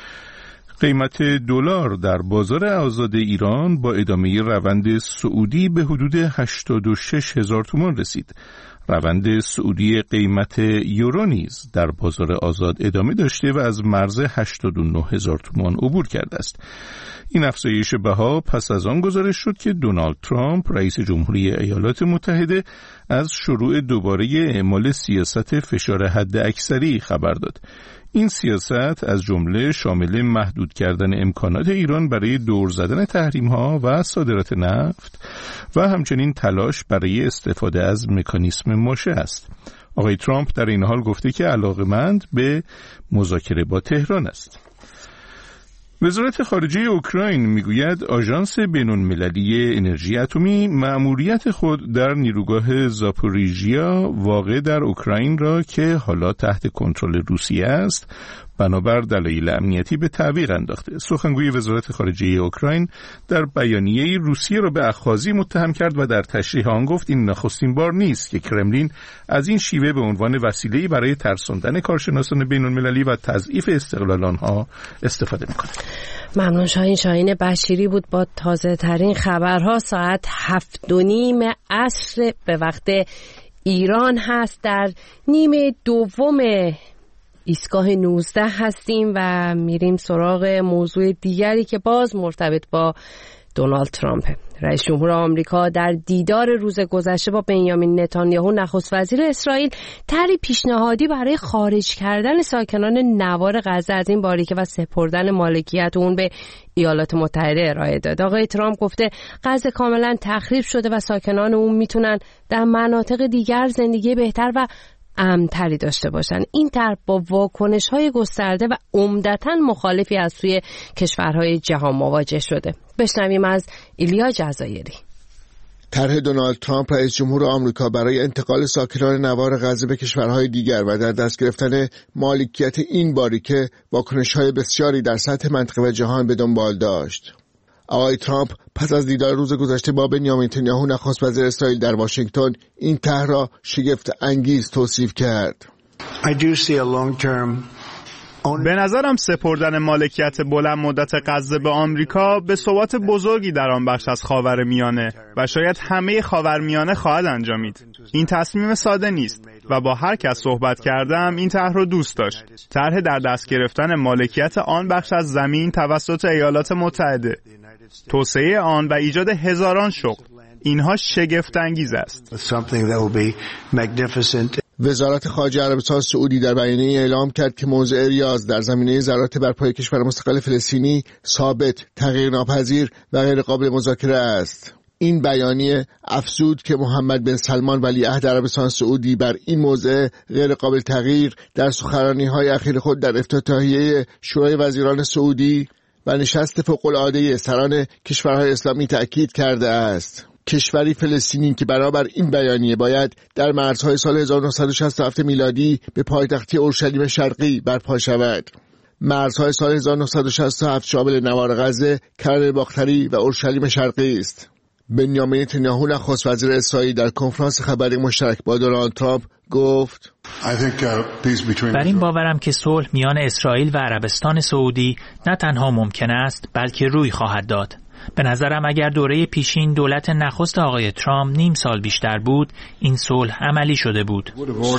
قیمت دلار در بازار آزاد ایران با ادامه روند صعودی به حدود 86,000 تومان رسید. روند صعودی قیمت یورو نیز در بازار آزاد ادامه داشته و از مرز 89,000 تومان عبور کرده است. این افزایش بها پس از آن گزارش شد که دونالد ترامپ رئیس جمهوری ایالات متحده از شروع دوباره اعمال سیاست فشار حداکثری خبر داد. این سیاست از جمله شامل محدود کردن امکانات ایران برای دور زدن تحریم‌ها و صادرات نفت و همچنین تلاش برای استفاده از مکانیسم ماشه است. آقای ترامپ در این حال گفته که علاقه‌مند به مذاکره با تهران است. وزارت خارجه اوکراین میگوید آژانس بین‌المللی انرژی اتمی مأموریت خود در نیروگاه زاپوریژیا واقع در اوکراین را که حالا تحت کنترل روسیه است بنابر دلایل امنیتی به تعویق انداخته. سخنگوی وزارت خارجه اوکراین در بیانیه‌ای روسیه را به اخاذی متهم کرد و در تشریح آن گفت این نخستین بار نیست که کرملین از این شیوه به عنوان وسیله‌ای برای ترساندن کارشناسان بین‌المللی و تضعیف استقلال آنها استفاده می‌کند. ممنون. شاهین بشیری بود با تازه ترین خبرها. ساعت 7:30 عصر به وقت ایران هست. در نیمه دوم ایستگاه 19 هستیم و میریم سراغ موضوع دیگری که باز مرتبط با دونالد ترامپ. رئیس جمهور آمریکا در دیدار روز گذشته با بنیامین نتانیاهو نخست وزیر اسرائیل طرحی پیشنهادی برای خارج کردن ساکنان نوار غزه از این باریکه و سپردن مالکیت اون به ایالات متحده ارائه داد. آقای ترامپ گفته غزه کاملا تخریب شده و ساکنان اون میتونن در مناطق دیگر زندگی بهتر و امن‌تری داشته باشن. این طرح با واکنش‌های گسترده و عمدتاً مخالفی از سوی کشورهای جهان مواجه شده. بشنویم از ایلیا جزایری. طرح دونالد ترامپ رئیس جمهور آمریکا برای انتقال ساکنان نوار غزه به کشورهای دیگر و در دست گرفتن مالکیت این باریکه واکنش‌های بسیاری در سطح منطقه و جهان به دنبال داشت. آقای ترامپ پس از دیدار روز گذشته با بنیامین نتانیاهو نخست وزیر اسرائیل در واشنگتن این طرح را شگفت انگیز توصیف کرد. به نظرم سپردن مالکیت بلند مدت غزه به آمریکا به ثبات بزرگی در آن بخش از خاورمیانه و شاید همه خاورمیانه خواهد انجامید. این تصمیم ساده نیست و با هر کس صحبت کردم این طرح را دوست داشت. طرح در دست گرفتن مالکیت آن بخش از زمین توسط ایالات متحده، توسعه آن و ایجاد هزاران شغل، اینها شگفت انگیز است. وزارت خارجه عربستان سعودی در بیانیه اعلام کرد که موضع ریاض در زمینه ضرورت برپای کشور مستقل فلسطینی ثابت، تغییرناپذیر و غیر قابل مذاکره است. این بیانیه افزود که محمد بن سلمان ولیعهد عربستان سعودی بر این موضع غیر قابل تغییر در سخنرانی‌های اخیر خود در افتتاحیه شورای وزیران سعودی و نشست فوق‌العاده سران کشورهای اسلامی تأکید کرده است. کشوری فلسطینی که برابر این بیانیه باید در مرزهای سال 1967 میلادی به پایتختی اورشلیم شرقی برپا شود. مرزهای سال 1967 شامل نوار غزه، کرانه باختری و اورشلیم شرقی است. بنیامین نتانیاهو نخست وزیر اسرائیل در کنفرانس خبری مشترک با دونالد ترامپ گفت: بر این باورم که صلح میان اسرائیل و عربستان سعودی نه تنها ممکن است بلکه روی خواهد داد. به نظرم اگر دوره پیشین دولت نخست آقای ترامپ نیم سال بیشتر بود این صلح عملی شده بود.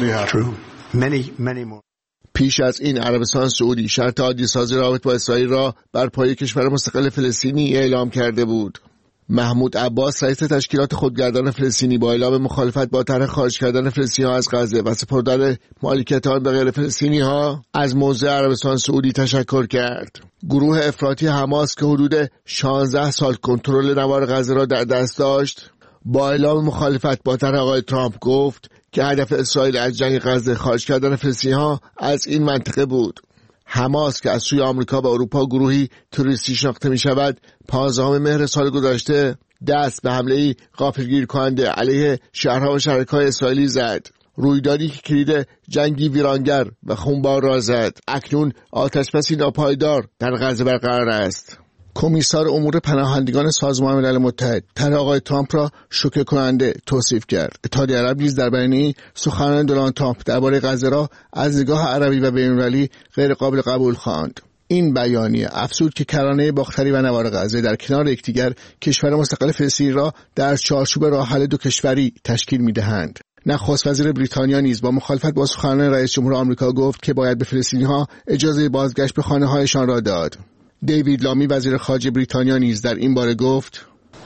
پیش از این عربستان سعودی شرط عادی سازی رابط با اسرائیل را بر پایه کشور مستقل فلسطینی اعلام کرده بود. محمود عباس رئیس تشکیلات خودگردان فلسطینی با اعلام مخالفت با طرح خارج کردن فلسطینی‌ها از غزه و سپردن مالکیت آن به غیر فلسطینی‌ها از موضع عربستان سعودی تشکر کرد. گروه افراطی حماس که حدود 16 سال کنترل نوار غزه را در دست داشت با اعلام مخالفت با طرح آقای ترامپ گفت که هدف اسرائیل از جنگ غزه خارج کردن فلسطینی‌ها از این منطقه بود. حماس که از سوی آمریکا و اروپا گروهی توریستی شناخته می شود 15 مهر سال گذشته دست به حمله‌ای غافلگیر کننده علیه شهرها و شهرک‌های اسرائیلی زد. رویدادی که کلید جنگی ویرانگر و خونبار را زد. اکنون آتشبسی ناپایدار در غزه برقرار است. کمیسار امور پناهندگان سازمان ملل متحد طرح آقای ترامپ را شوکه کننده توصیف کرد. اتحادیه عرب نیز در بیانیه‌ای سخنان دونالد ترامپ درباره غزه را از نگاه عربی و بین‌المللی غیر قابل قبول خواند. این بیانیه افزود که کرانه باختری و نوار غزه در کنار یکدیگر کشور مستقل فلسطین را در چارچوب راه حل دو کشوری تشکیل می‌دهند. نخست وزیر بریتانیا نیز با مخالفت با سخنان رئیس جمهور آمریکا گفت که باید به فلسطینی‌ها اجازه بازگشت به خانه‌هایشان را داد. دیوید لامی وزیر خارجه بریتانیا نیز در این باره گفت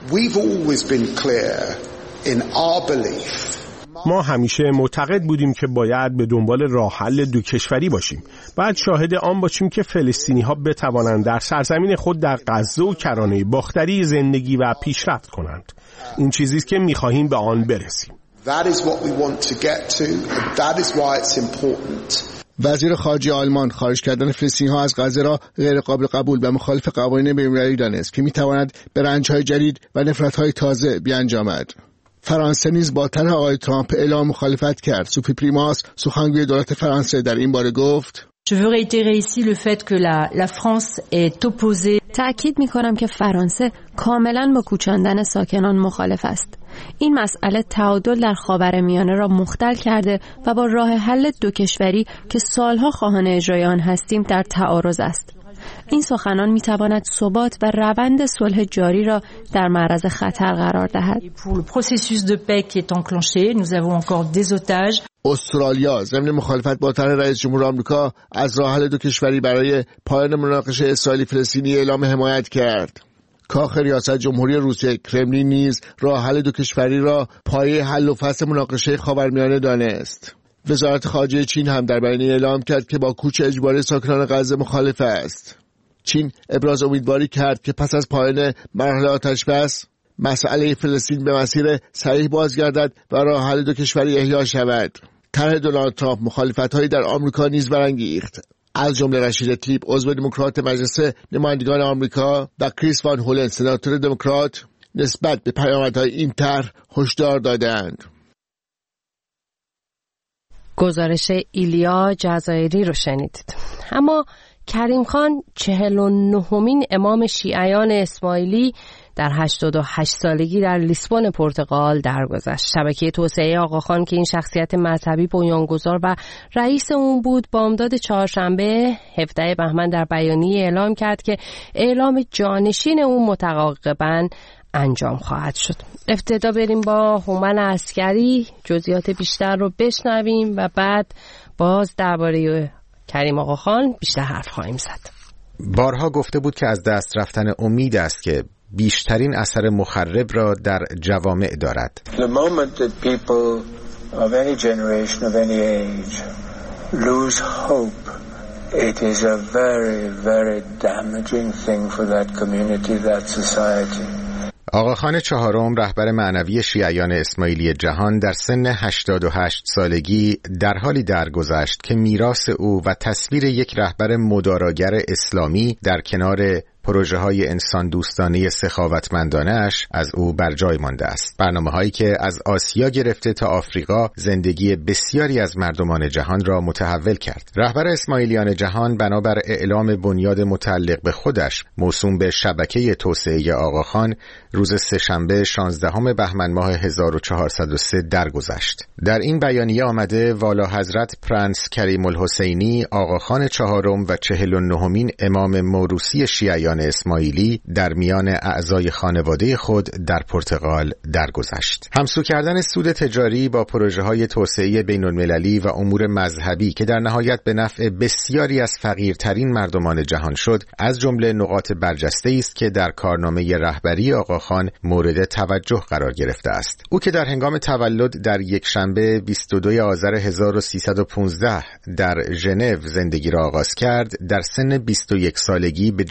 ما همیشه معتقد بودیم که باید به دنبال راه حل دو کشوری باشیم. باید شاهد آن باشیم که فلسطینی‌ها بتوانند در سرزمین خود در غزه و کرانه باختری زندگی و پیشرفت کنند. این چیزی است که می‌خواهیم به آن برسیم. وزیر خارجه آلمان خارج کردن فلسطینی‌ها از غزه را غیر قابل قبول و مخالف قوانین بین‌المللی دانست که می‌تواند به رنج‌های جدید و نفرت‌های تازه بیانجامد. فرانسه نیز با طرح آقای ترامپ اعلام مخالفت کرد. سوفی پریماس سخنگوی دولت فرانسه در این باره گفت Je veux réitérer ici le fait que la France est opposée. تأکید می‌کنم که فرانسه کاملاً با کوچاندن ساکنان مخالف است. این مسئله تعادل در خاورمیانه را مختل کرده و با راه حل دو کشوری که سالها خواهان اجرای آن هستیم در تعارض است. این سخنان می‌تواند ثبات و روند صلح جاری را در معرض خطر قرار دهد. استرالیا ضمن مخالفت با طرح رئیس جمهور آمریکا از راه حل دو کشوری برای پایان مناقشه اسرائیلی فلسطینی اعلام حمایت کرد. کاخ ریاست جمهوری روسیه کرملین نیز راه حل دو کشوری را پایه حل و فصل مناقشه خاورمیانه دانست. وزارت خارجه چین هم در بیانیه اعلام کرد که با کوچ اجباری ساکنان غزه مخالف است. چین ابراز امیدواری کرد که پس از پایان مرحله آتشبس مسئله فلسطین به مسیر صحیح بازگردد و راه حل دو کشوری احیا شود. طرح دونالد ترامپ مخالفت‌هایی در آمریکا نیز برانگیخت. از جمله رشید تلیپ عضو دموکرات مجلس نمایندگان آمریکا و کریس وان هولن سناتور دموکرات نسبت به پیامدهای این طرح هشدار دادند. گزارش ایلیا جزایری رو شنیدید. اما کریم خان 49مین امام شیعیان اسماعیلی در 88 سالگی در لیسبون پرتغال درگذشت. شبکه توسعه آقاخان که این شخصیت مذهبی بنیانگذار و رئیس اون بود، بامداد چهارشنبه 17 بهمن در بیانیه اعلام کرد که اعلام جانشین اون متعاقباً انجام خواهد شد. ابتدا بریم با هومن عسکری جزئیات بیشتر رو بشنویم و بعد باز درباره کریم آقاخان بیشتر حرف خواهیم زد. بارها گفته بود که از دست رفتن امید است که بیشترین اثر مخرب را در جوامع دارد. The moment that people of any generation of any age lose hope, it is a very, very damaging thing for that community, that society. آقاخان چهارم رهبر معنوی شیعیان اسماعیلی جهان در سن 88 سالگی در حالی درگذشت که میراث او و تصویر یک رهبر مداراگر اسلامی در کنار پروژه‌های انسان دوستانه سخاوتمندانه‌اش از او بر جای مانده است. برنامه‌هایی که از آسیا گرفته تا آفریقا زندگی بسیاری از مردمان جهان را متحول کرد. رهبر اسماعیلیان جهان بنابر اعلام بنیاد متعلق به خودش موسوم به شبکه توسعه آقاخان روز سه‌شنبه 16 بهمن ماه 1403 درگذشت. در این بیانیه آمده والا حضرت پرنس کریم الحسینی آقاخان چهارم و 49مین امام موروثی شیعیان اسماعیلی در میان اعضای خانواده خود در پرتغال درگذشت. همسو کردن سود تجاری با پروژه‌های توسعه بین‌المللی و امور مذهبی که در نهایت به نفع بسیاری از فقیرترین مردمان جهان شد، از جمله نقاط برجسته است که در کارنامه رهبری آقاخان مورد توجه قرار گرفته است. او که در هنگام تولد در یک شنبه 22 آذر 1315 در ژنو زندگی را آغاز کرد، در سن 21 سالگی به جانشینی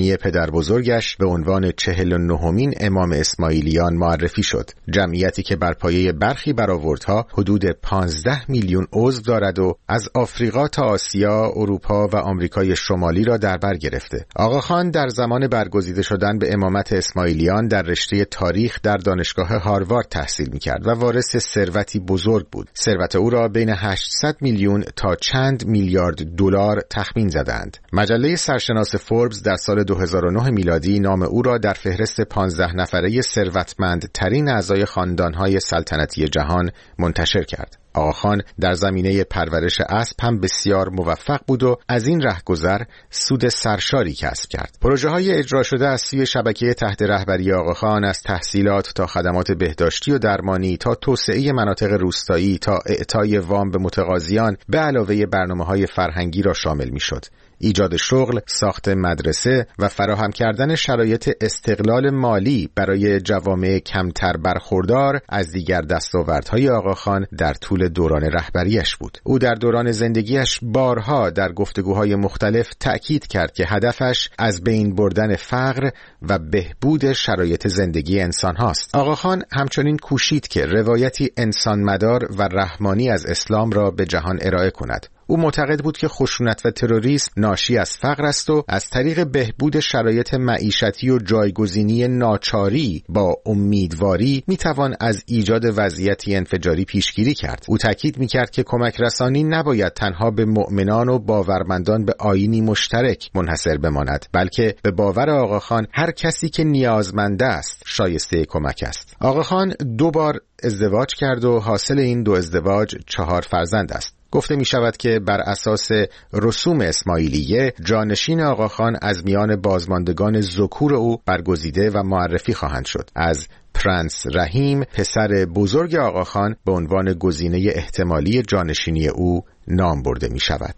رسمی پدر بزرگش به عنوان 49مین امام اسماعیلیان معرفی شد. جمعیتی که بر پایه برخی برآوردها حدود 15 میلیون عضو دارد و از آفریقا تا آسیا، اروپا و آمریکای شمالی را در بر گرفته. آقاخان در زمان برگزیده شدن به امامت اسماعیلیان در رشته تاریخ در دانشگاه هاروارد تحصیل می‌کرد و وارث ثروتی بزرگ بود. ثروت او را بین 800 میلیون تا چند میلیارد دلار تخمین زدند. مجله سرشناس فوربس در سال 2009 میلادی نام او را در فهرست 15 نفره ثروتمندترین اعضای خاندان‌های سلطنتی جهان منتشر کرد. آقاخان در زمینه پرورش اسب هم بسیار موفق بود و از این رهگذر سود سرشاری کسب کرد. پروژه‌های اجرا شده از سوی شبکه تحت رهبری آقاخان از تحصیلات تا خدمات بهداشتی و درمانی تا توسعه مناطق روستایی تا اعطای وام به متقاضیان به علاوه برنامه‌های فرهنگی را شامل می‌شد. ایجاد شغل، ساخت مدرسه و فراهم کردن شرایط استقلال مالی برای جوامع کمتر برخوردار از دیگر دستاوردهای آقاخان در طول دوران رهبریش بود. او در دوران زندگیش بارها در گفتگوهای مختلف تأکید کرد که هدفش از بین بردن فقر و بهبود شرایط زندگی انسان هاست. آقاخان همچنین کوشید که روایتی انسانمدار و رحمانی از اسلام را به جهان ارائه کند. او معتقد بود که خشونت و تروریسم ناشی از فقر است و از طریق بهبود شرایط معیشتی و جایگزینی ناچاری با امیدواری میتوان از ایجاد وضعیتی انفجاری پیشگیری کرد. او تاکید میکرد که کمک رسانی نباید تنها به مؤمنان و باورمندان به آیینی مشترک منحصر بماند، بلکه به باور آقاخان هر کسی که نیازمند است شایسته کمک است. آقاخان 2 بار ازدواج کرد و حاصل این 2 ازدواج 4 فرزند است. گفته می شود که بر اساس رسوم اسماعیلیه جانشین آقاخان از میان بازماندگان ذکور او برگزیده و معرفی خواهند شد. از پرنس رحیم پسر بزرگ آقاخان به عنوان گزینه احتمالی جانشینی او نام برده می شود.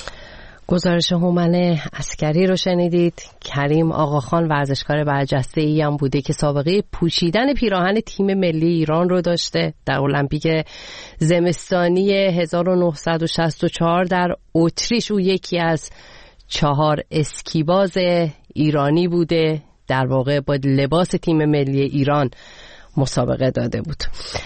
گزارش هومن عسکری رو شنیدید. کریم آقاخان ورزشکار برجسته‌ای هم بوده که سابقه پوشیدن پیراهن تیم ملی ایران رو داشته. در المپیک زمستانی 1964 در اتریش او یکی از 4 اسکیباز ایرانی بوده. در واقع با لباس تیم ملی ایران مسابقه داده بود.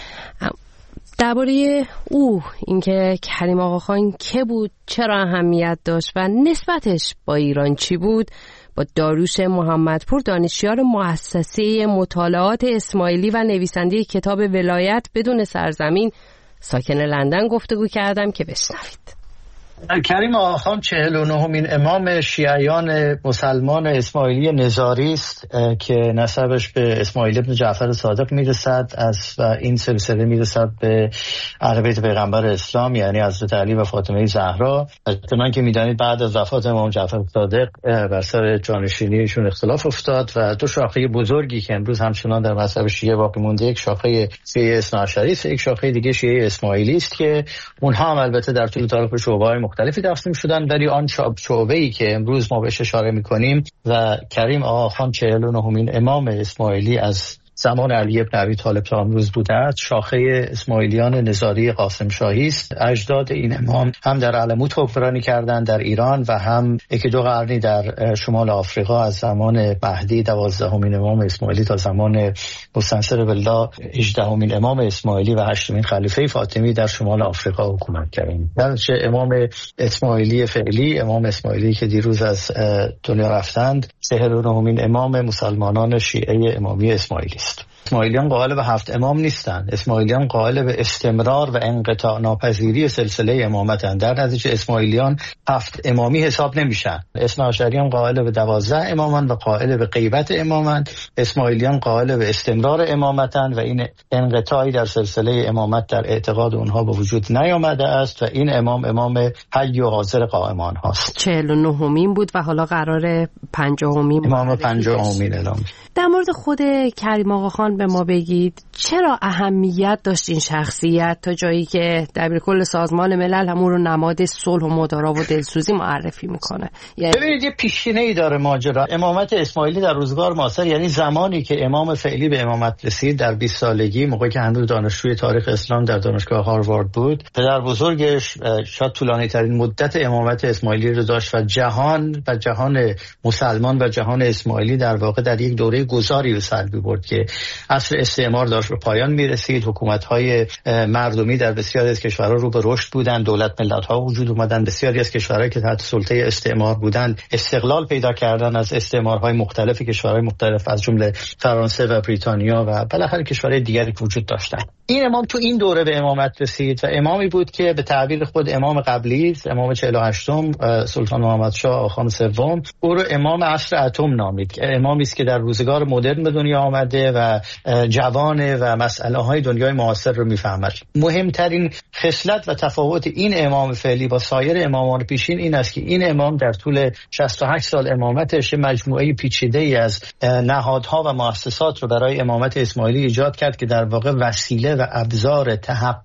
درباره او، اینکه کریم آقاخان که بود، چرا اهمیت داشت و نسبتش با ایران چی بود، با داریوش محمدپور، دانشیار مؤسسه مطالعات اسماعیلی و نویسنده کتاب ولایت بدون سرزمین ساکن لندن گفتگو کردم که بشنوید. کریم آقاخان 49مین امام شیعیان مسلمان اسماعیلی نزاری است که نسبش به اسماعیل ابن جعفر صادق میرسد و این سلسله میرسد به اهل بیت پیغمبر اسلام، یعنی حضرت علی و فاطمه زهرا. چنانکه که میدانید بعد از وفات امام جعفر صادق بر سر جانشینیشون اختلاف افتاد و 2 شاخه بزرگی که امروز همچنان در مذهب شیعه باقی مونده، یک شاخه شیعه اثناعشری است، یک شاخه دیگه شیعه اسماعیلی است که اونها هم البته در طول تاریخ به شعبه‌های مختلفی تقسیم شدن، ولی آن شعبه‌ای که امروز ما بهش اشاره می‌کنیم و کریم آقاخان 49مین امام اسماعیلی از زمان علی ابن ابی طالب تا امروز بوده است، شاخه اسماعیلیان نزاری قاسم شاهی است. اجداد این امام هم در علموت حکمرانی کردند در ایران و هم 1-2 قرنی در شمال آفریقا از زمان مهدی 12مین امام اسماعیلی تا زمان مستنصر بالله 18مین امام اسماعیلی و 8مین خلیفه فاطمی در شمال آفریقا حکومت کردند. درنچه امام اسماعیلی فعلی، امام اسماعیلی که دیروز از دنیا رفتند، 49مین امام مسلمانان شیعه امامی اسماعیلی است. اسماعیلیان قائل به 7 امام نیستند. اسماعیلیان قائل به استمرار و انقطاع ناپذیری سلسله امامتند. در نتیجه اسماعیلیان 7 امامی حساب نمیشن. اثناعشریان قائل به 12 امامند و قائل به غیبت امامند. اسماعیلیان قائل به استمرار امامتند و این انقطاعی در سلسله امامت در اعتقاد اونها به وجود نیامده است و این امام حی و حاضر قائمان هاست. 49مین بود و حالا قراره 50مین امام 50مین اعلام. در مورد خود کریم آقاخان به ما بگید چرا اهمیت داشت این شخصیت تا جایی که دبیرکل سازمان ملل همون رو نماد صلح و مدارا و دلسوزی معرفی میکنه؟ یعنی ببینید یه پیشینه‌ای داره ماجرا. امامت اسماعیلی در روزگار معاصر، یعنی زمانی که امام فعلی به امامت رسید در 20 سالگی، موقعی که هنوز دانشجوی تاریخ اسلام در دانشگاه هاروارد بود، پدر بزرگش شاید طولانی ترین مدت امامت اسماعیلی رو داشت و جهان مسلمان و جهان اسماعیلی در واقع در یک دوره گذاری به سر می‌برد که عصر استعمار داشت به پایان می‌رسید. حکومت‌های مردمی در بسیاری از کشورها رو به رشد بودند، دولت ملت‌ها وجود اومدن. بسیاری از کشورهایی که تحت سلطه استعمار بودند استقلال پیدا کردن از استعمارهای مختلف کشورهای مختلف، از جمله فرانسه و بریتانیا و بالاخره کشورهای دیگری وجود داشتند. این امام تو این دوره به امامت رسید و امامی بود که به تعبیر خود امام قبلی، امام 48م سلطان محمد شاه آخان سوم، او رو امام عصر اتم نامید. امامی است که در روزگار مدرن به دنیا آمده و جوانه و مسئله های دنیای معاصر رو میفهمد. مهمترین خصلت و تفاوت این امام فعلی با سایر امامان پیشین این است که این امام در طول 68 سال امامتش مجموعه پیچیده‌ای از نهادها و مؤسسات رو برای امامت اسماعیلی ایجاد کرد که در واقع وسیله و ابزار تحقق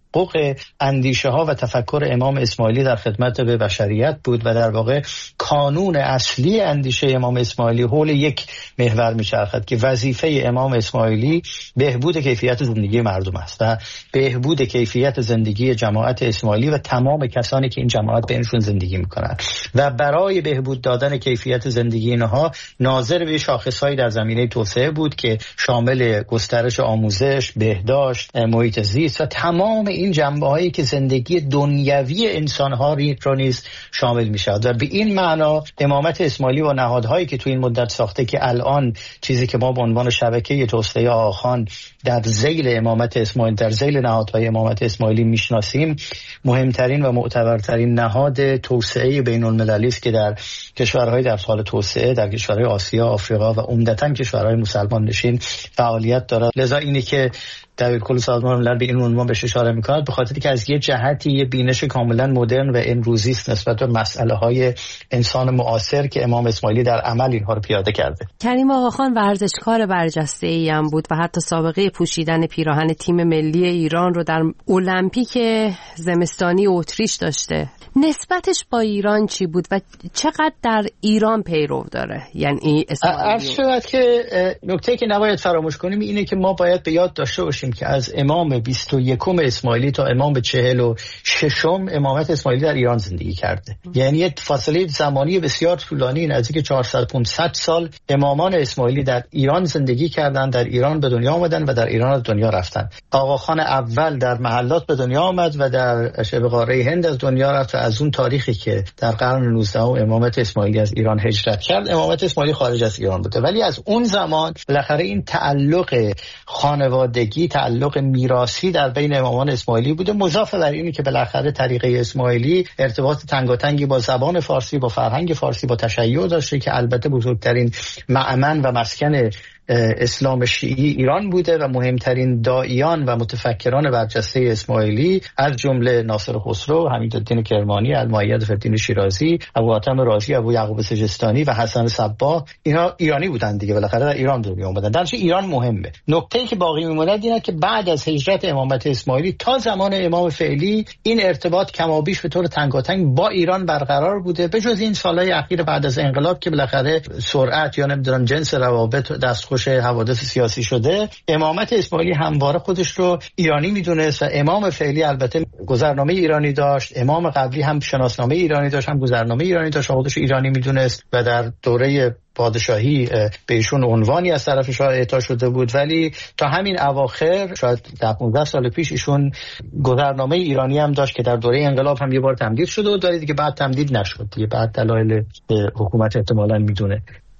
اندیشه ها و تفکر امام اسماعیلی در خدمت به بشریت بود و در واقع کانون اصلی اندیشه امام اسماعیلی حول یک محور میچرخد که وظیفه امام اسماعیلی بهبود کیفیت زندگی مردم است و بهبود کیفیت زندگی جماعت اسماعیلی و تمام کسانی که این جماعت بینشون زندگی میکنند و برای بهبود دادن کیفیت زندگی اینها ناظر به شاخصهایی در زمینه توسعه بود که شامل گسترش آموزش، بهداشت، محیط زیست و تمام این جنبه‌هایی که زندگی دنیوی انسان‌ها را نیز شامل می‌شود. و به این معنا امامت اسماعیلی و نهادهایی که تو این مدت ساخته که الان چیزی که ما به عنوان شبکه توسعه آخان در ذیل امامت اسماعیلی، در ذیل نهادهای امامت اسماعیلی میشناسیم، مهمترین و معتبرترین نهاد توسعه بین‌المللی است که در کشورهای در حال توسعه، در کشورهای آسیا، آفریقا و عمدتاً کشورهای مسلمان نشین فعالیت دارد. لذا اینی که دبیرکل سازمان ملل به این عنوان بهش اشاره می‌کند به خاطری که از یه جهتی یه بینش کاملا مدرن و امروزی است نسبت به مسئله‌های انسان معاصر که امام اسماعیلی در عمل اینها رو پیاده کرده. کریم آقاخان ورزشکار برجسته‌ای هم بود و حتی سابقه پوشیدن پیراهن تیم ملی ایران رو در المپیک زمستانی اتریش داشته. نسبتش با ایران چی بود و چقدر در ایران پیرو داره؟ یعنی عرض شود که نکته که نباید فراموش کنیم اینه که ما باید به یاد داشته باشیم که از امام 21 اسماعیلی تا امام 46 امامت اسماعیلی در ایران زندگی کرده. یعنی یک فاصله زمانی بسیار طولانی، نزدیک 400-500 سال امامان اسماعیلی در ایران زندگی کردند، در ایران به دنیا آمدن و در ایران از دنیا رفتن. آقاخان اول در محلات به دنیا آمد و در شبه قاره هند از دنیا رفت. از اون تاریخی که در قرن 19 امامت اسماعیلی از ایران هجرت کرد، امامت اسماعیلی خارج از ایران بوده. ولی از اون زمان بالاخره این تعلق خانوادگی، تعلق میراثی در بین امامان اسماعیلی بوده، مضاف بر اینی که بالاخره طریقه اسماعیلی ارتباط تنگاتنگی با زبان فارسی، با فرهنگ فارسی، با تشیع داشته که البته بزرگترین معمن و مسکن اسلام شیعی ایران بوده و مهمترین داعیان و متفکران برجسته اسماعیلی از جمله ناصر خسرو، حمیدالدین کرمانی، المؤید فی‌الدین شیرازی، ابو حاتم رازی، ابو یعقوب سجستانی و حسن صباح، اینا ایرانی بودن دیگه، بالاخره در ایران دنیا اومدن. درش ایران مهمه. نکته‌ای که باقی میمونه اینه که بعد از هجرت امامت اسماعیلی تا زمان امام فعلی این ارتباط کمابیش به طور تنگاتنگ با ایران برقرار بوده، به جز این سالهای اخیر بعد از انقلاب که بالاخره سرعت یا نمیدونم جنس روابط دستخوش حوادث سیاسی شده. امامت اسماعیلی همواره خودش رو ایرانی میدونست و امام فعلی البته گذرنامه ایرانی داشت، امام قبلی هم شناسنامه ایرانی داشت، هم گذرنامه ایرانی داشت، خودش ایرانی میدونست و در دوره پادشاهی به ایشون عنوانی از طرف شاه اعطا شده بود. ولی تا همین اواخر شاید 15 سال پیش ایشون گذرنامه ایرانی هم داشت که در دوره انقلاب هم یه بار تمدید شده و داره دیگه بعد تمدید نشد دیگه، بعد دلایل حکومت احتمالاً میدونه.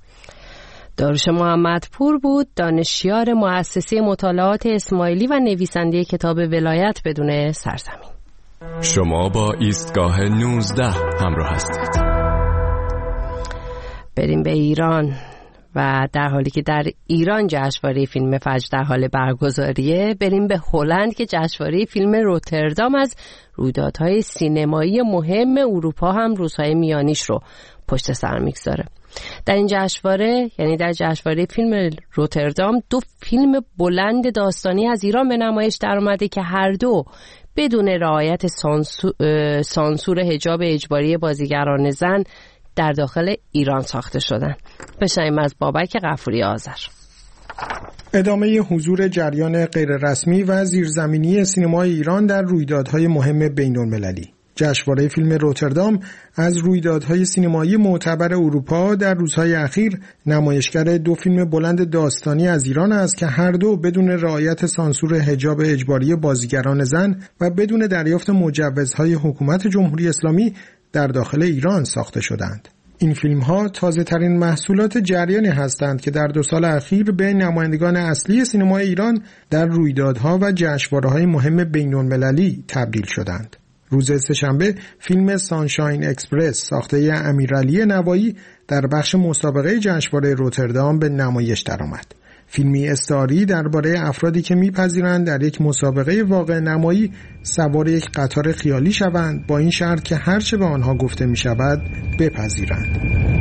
داریوش محمدپور بود، دانشیار مؤسسه مطالعات اسماعیلی و نویسنده کتاب ولایت بدون سرزمین. شما با ایستگاه 19 همراه هستید. بریم به ایران و در حالی که در ایران جشنواره فیلم فجر در حال برگزاریه، بریم به هلند که جشنواره فیلم روتردام از رویدادهای سینمایی مهم اروپا هم روزهای میانیش رو پشت سر میگذاره. در این جشنواره، یعنی در جشنواره فیلم روتردام، 2 فیلم بلند داستانی از ایران به نمایش در اومده که هر دو بدون رعایت سانسور حجاب اجباری بازیگران زن در داخل ایران ساخته شدن. بشنویم از بابک غفوری آذر. ادامه حضور جریان غیررسمی و زیرزمینی سینمای ایران در رویدادهای مهم بین‌المللی. جشنواره فیلم روتردام از رویدادهای سینمایی معتبر اروپا در روزهای اخیر نمایشگر 2 فیلم بلند داستانی از ایران است که هر دو بدون رعایت سانسور حجاب اجباری بازیگران زن و بدون دریافت مجوزهای حکومت جمهوری اسلامی در داخل ایران ساخته شدند. این فیلم‌ها تازه‌ترین محصولات جریانی هستند که در 2 سال اخیر به نمایندگان اصلی سینمای ایران در رویدادها و جشنواره‌های مهم بین‌المللی تبدیل شدند. روز سه‌شنبه فیلم سانشاین اکسپرس ساخته امیرعلی نوایی در بخش مسابقه جشنواره روتردام به نمایش درآمد. فیلمی استعاری درباره افرادی که میپذیرند در یک مسابقه واقع نمایی سوار یک قطار خیالی شوند، با این شرط که هرچه به آنها گفته میشود بپذیرند.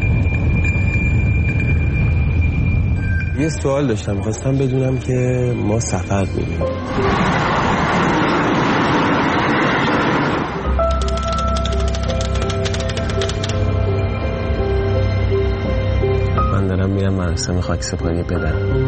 یه سوال داشتم، خواستم بدونم که ما سفر می‌ریم. من دارم میرم مراسم خاکسپاری پدرم.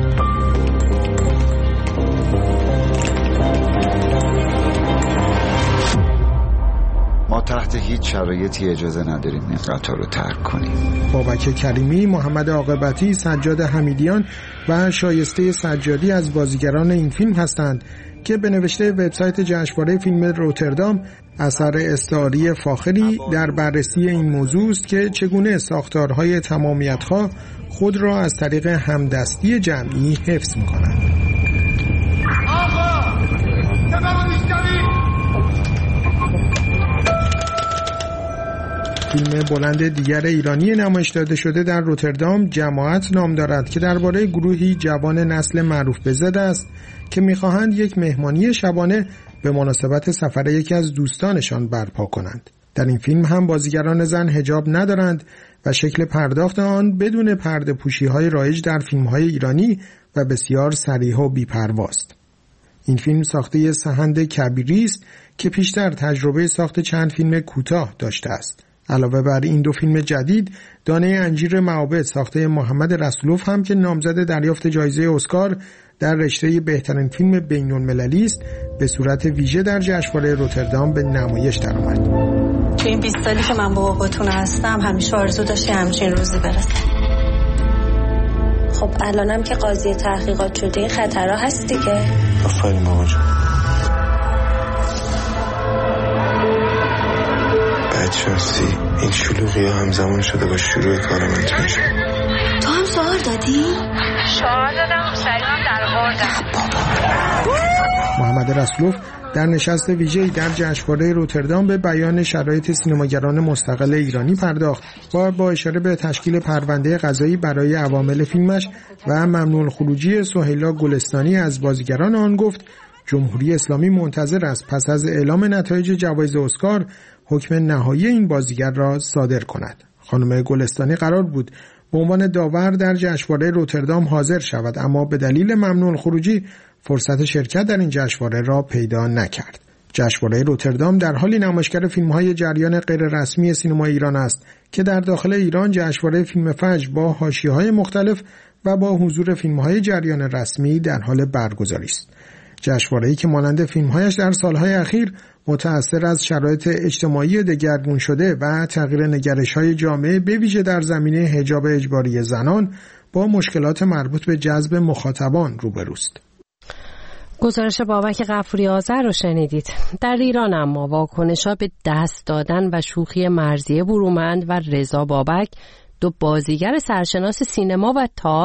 ما تحت هیچ شرایطی اجازه نداریم این قطار رو ترک کنیم. بابک کریمی، محمد عاقبتی، سجاد حمیدیان و شایسته سجادی از بازیگران این فیلم هستند که به نوشته وبسایت جشنواره فیلم روتردام اثر استعاری فاخری در بررسی این موضوع است که چگونه ساختارهای تمامیت‌خواه خود را از طریق همدستی جمعی حفظ می‌کنند. فیلم بلند دیگر ایرانی نمایش داده شده در روتردام جماعت نام دارد که درباره گروهی جوان نسل معروف به زد است که می‌خواهند یک مهمانی شبانه به مناسبت سفر یکی از دوستانشان برپا کنند. در این فیلم هم بازیگران زن حجاب ندارند و شکل پرداخت آن بدون پرده پوشی‌های رایج در فیلم‌های ایرانی و بسیار صریح و بی‌پرواست. این فیلم ساخته سهند کبیری است که پیشتر تجربه ساخت چند فیلم کوتاه داشته است. علاوه بر این 2 فیلم جدید، دانه انجیر معابد ساخته محمد رسولوف هم که نامزد دریافت جایزه اسکار در رشته بهترین فیلم بین‌المللی است، به صورت ویژه در جشنواره روتردام به نمایش درآمد. تو این 20 سالی که من با باباتون هستم همیشه آرزو داشتی همچین روزی برسه. خب الانم که قاضی تحقیقات شده این خطرها هست دیگه. آفرین مامان جان. بچه‌سی این شلوغی همزمان شده با شروع کار من تو میشه. تو هم سوال دادی؟ سوال دادم سریعم در آوردم. محمد رسولوف در نشست ویژه‌ای در جشنواره روتردام به بیان شرایط سینماگران مستقل ایرانی پرداخت و با اشاره به تشکیل پرونده قضایی برای عوامل فیلمش و ممنوع الخروجی سهیلا گلستانی از بازیگران آن گفت جمهوری اسلامی منتظر است پس از اعلام نتایج جوایز اسکار حکم نهایی این بازیگر را صادر کند. خانم گلستانی قرار بود به عنوان داور در جشنواره روتردام حاضر شود، اما به دلیل ممنوع الخروجی فرصت شرکت در این جشنواره را پیدا نکرد. جشنواره روتردام در حالی نمایشگر فیلم‌های جریان غیررسمی سینما ایران است که در داخل ایران جشنواره فیلم فجر با حاشیه‌های مختلف و با حضور فیلم‌های جریان رسمی در حال برگزاری است. جشنواره‌ای که مانند فیلم‌هایش در سال‌های اخیر متأثر از شرایط اجتماعی دگرگون شده و تغییر نگرش‌های جامعه به ویژه در زمینه حجاب اجباری زنان با مشکلات مربوط به جذب مخاطبان روبروست. گزارش بابک غفوری آذر رو شنیدید. در ایران اما واکنش‌ها به دست دادن و شوخی مرضیه برومند و رضا بابک، 2 بازیگر سرشناس سینما و تئاتر،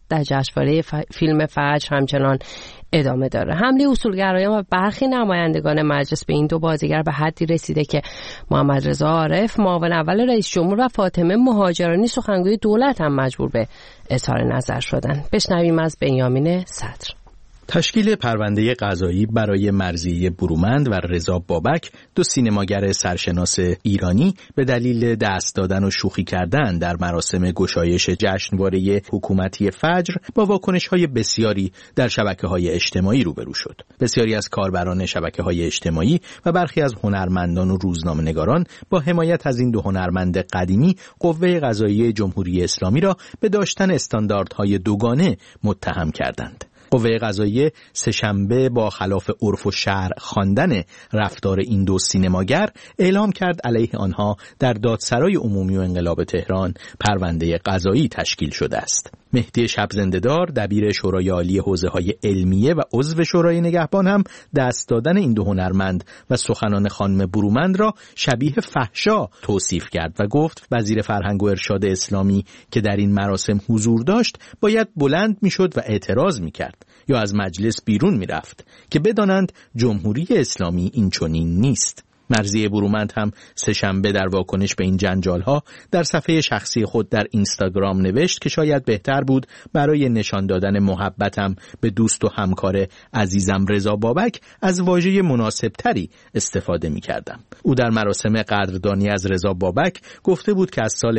در جشنواره فیلم فجر همچنان ادامه داره. حمله اصولگرایان و برخی نمایندگان مجلس به این دو بازیگر به حدی رسیده که محمد رضا عارف معاون اول رئیس جمهور و فاطمه مهاجرانی سخنگوی دولت هم مجبور به اظهار نظر شدن. بشنویم از بنیامین صدر. تشکیل پرونده قضایی برای مرضیه برومند و رضا بابک، دو سینماگر سرشناس ایرانی، به دلیل دست دادن و شوخی کردن در مراسم گشایش جشنواره حکومتی فجر با واکنش‌های بسیاری در شبکه‌های اجتماعی روبرو شد. بسیاری از کاربران شبکه‌های اجتماعی و برخی از هنرمندان و روزنامه‌نگاران با حمایت از این دو هنرمند قدیمی قوه قضاییه جمهوری اسلامی را به داشتن استانداردهای دوگانه متهم کردند. قوه قضاییه سه‌شنبه با خلاف عرف و شرع خواندن رفتار این دو سینماگر اعلام کرد علیه آنها در دادسرای عمومی و انقلاب تهران پرونده قضایی تشکیل شده است. مهدی شب‌زنده‌دار، دبیر شورای عالی حوزه‌های علمیه و عضو شورای نگهبان، هم دست دادن این دو هنرمند و سخنان خانم برومند را شبیه فحشا توصیف کرد و گفت وزیر فرهنگ و ارشاد اسلامی که در این مراسم حضور داشت باید بلند میشد و اعتراض میکرد یا از مجلس بیرون میرفت که بدانند جمهوری اسلامی این چنین نیست. مرضیه برومند هم سه‌شنبه در واکنش به این جنجال‌ها در صفحه شخصی خود در اینستاگرام نوشت که شاید بهتر بود برای نشان دادن محبتم به دوست و همکار عزیزم رضا بابک از واژه مناسبتری استفاده می‌کردم. او در مراسم قدردانی از رضا بابک گفته بود که از سال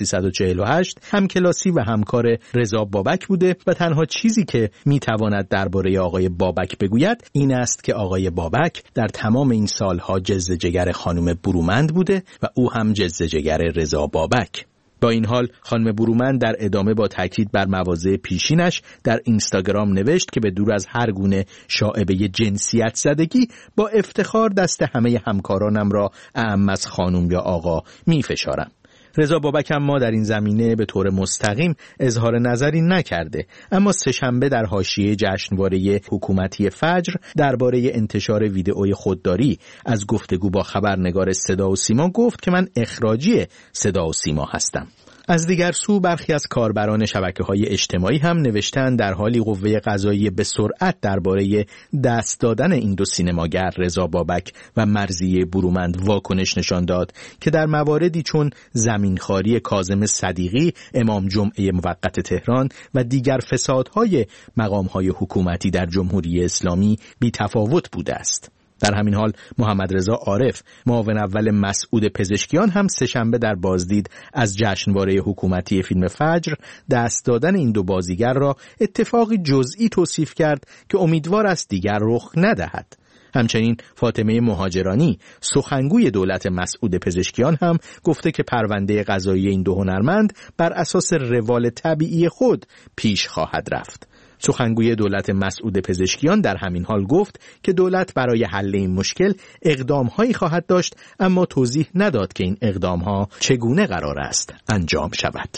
1348 همکلاسی و همکار رضا بابک بوده و تنها چیزی که می‌تواند درباره آقای بابک بگوید این است که آقای بابک در تمام این سال‌ها جز جگر خانم برومند بوده و او هم جز جگر رضا بابک. با این حال خانم برومند در ادامه با تاکید بر مواضع پیشینش در اینستاگرام نوشت که به دور از هر گونه شائبه جنسیت زدگی با افتخار دست همه همکارانم را اعم از خانم یا آقا می فشارم. رضا بابک اما در این زمینه به طور مستقیم اظهار نظری نکرده، اما سه‌شنبه در حاشیه جشنواره حکومتی فجر درباره انتشار ویدئوی خودداری از گفتگو با خبرنگار صدا و سیما گفت که من اخراجی صدا و سیما هستم. از دیگر سو برخی از کاربران شبکه‌های اجتماعی هم نوشتن در حالی قوه قضاییه به سرعت درباره دست دادن این دو سینماگر رضا بابک و مرضیه برومند واکنش نشان داد که در مواردی چون زمینخواری کاظم صدیقی امام جمعه موقت تهران و دیگر فسادهای مقام‌های حکومتی در جمهوری اسلامی بی‌تفاوت بوده است. در همین حال محمد رضا عارف معاون اول مسعود پزشکیان هم سه‌شنبه در بازدید از جشنواره حکومتی فیلم فجر دست دادن این دو بازیگر را اتفاقی جزئی توصیف کرد که امیدوار است دیگر رخ ندهد. همچنین فاطمه مهاجرانی سخنگوی دولت مسعود پزشکیان هم گفته که پرونده قضایی این دو هنرمند بر اساس روال طبیعی خود پیش خواهد رفت. سخنگوی دولت مسعود پزشکیان در همین حال گفت که دولت برای حل این مشکل اقدام‌هایی خواهد داشت، اما توضیح نداد که این اقدام‌ها چگونه قرار است انجام شود.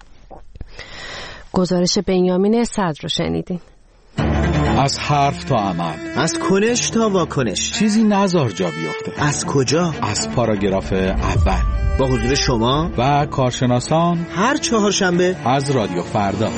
گزارش بنیامین صدر رو شنیدین. از حرف تا عمل، از کنش تا واکنش، چیزی نزار جا بیفته. از کجا؟ از پاراگراف اول با حضور شما و کارشناسان هر چهارشنبه از رادیو فردا.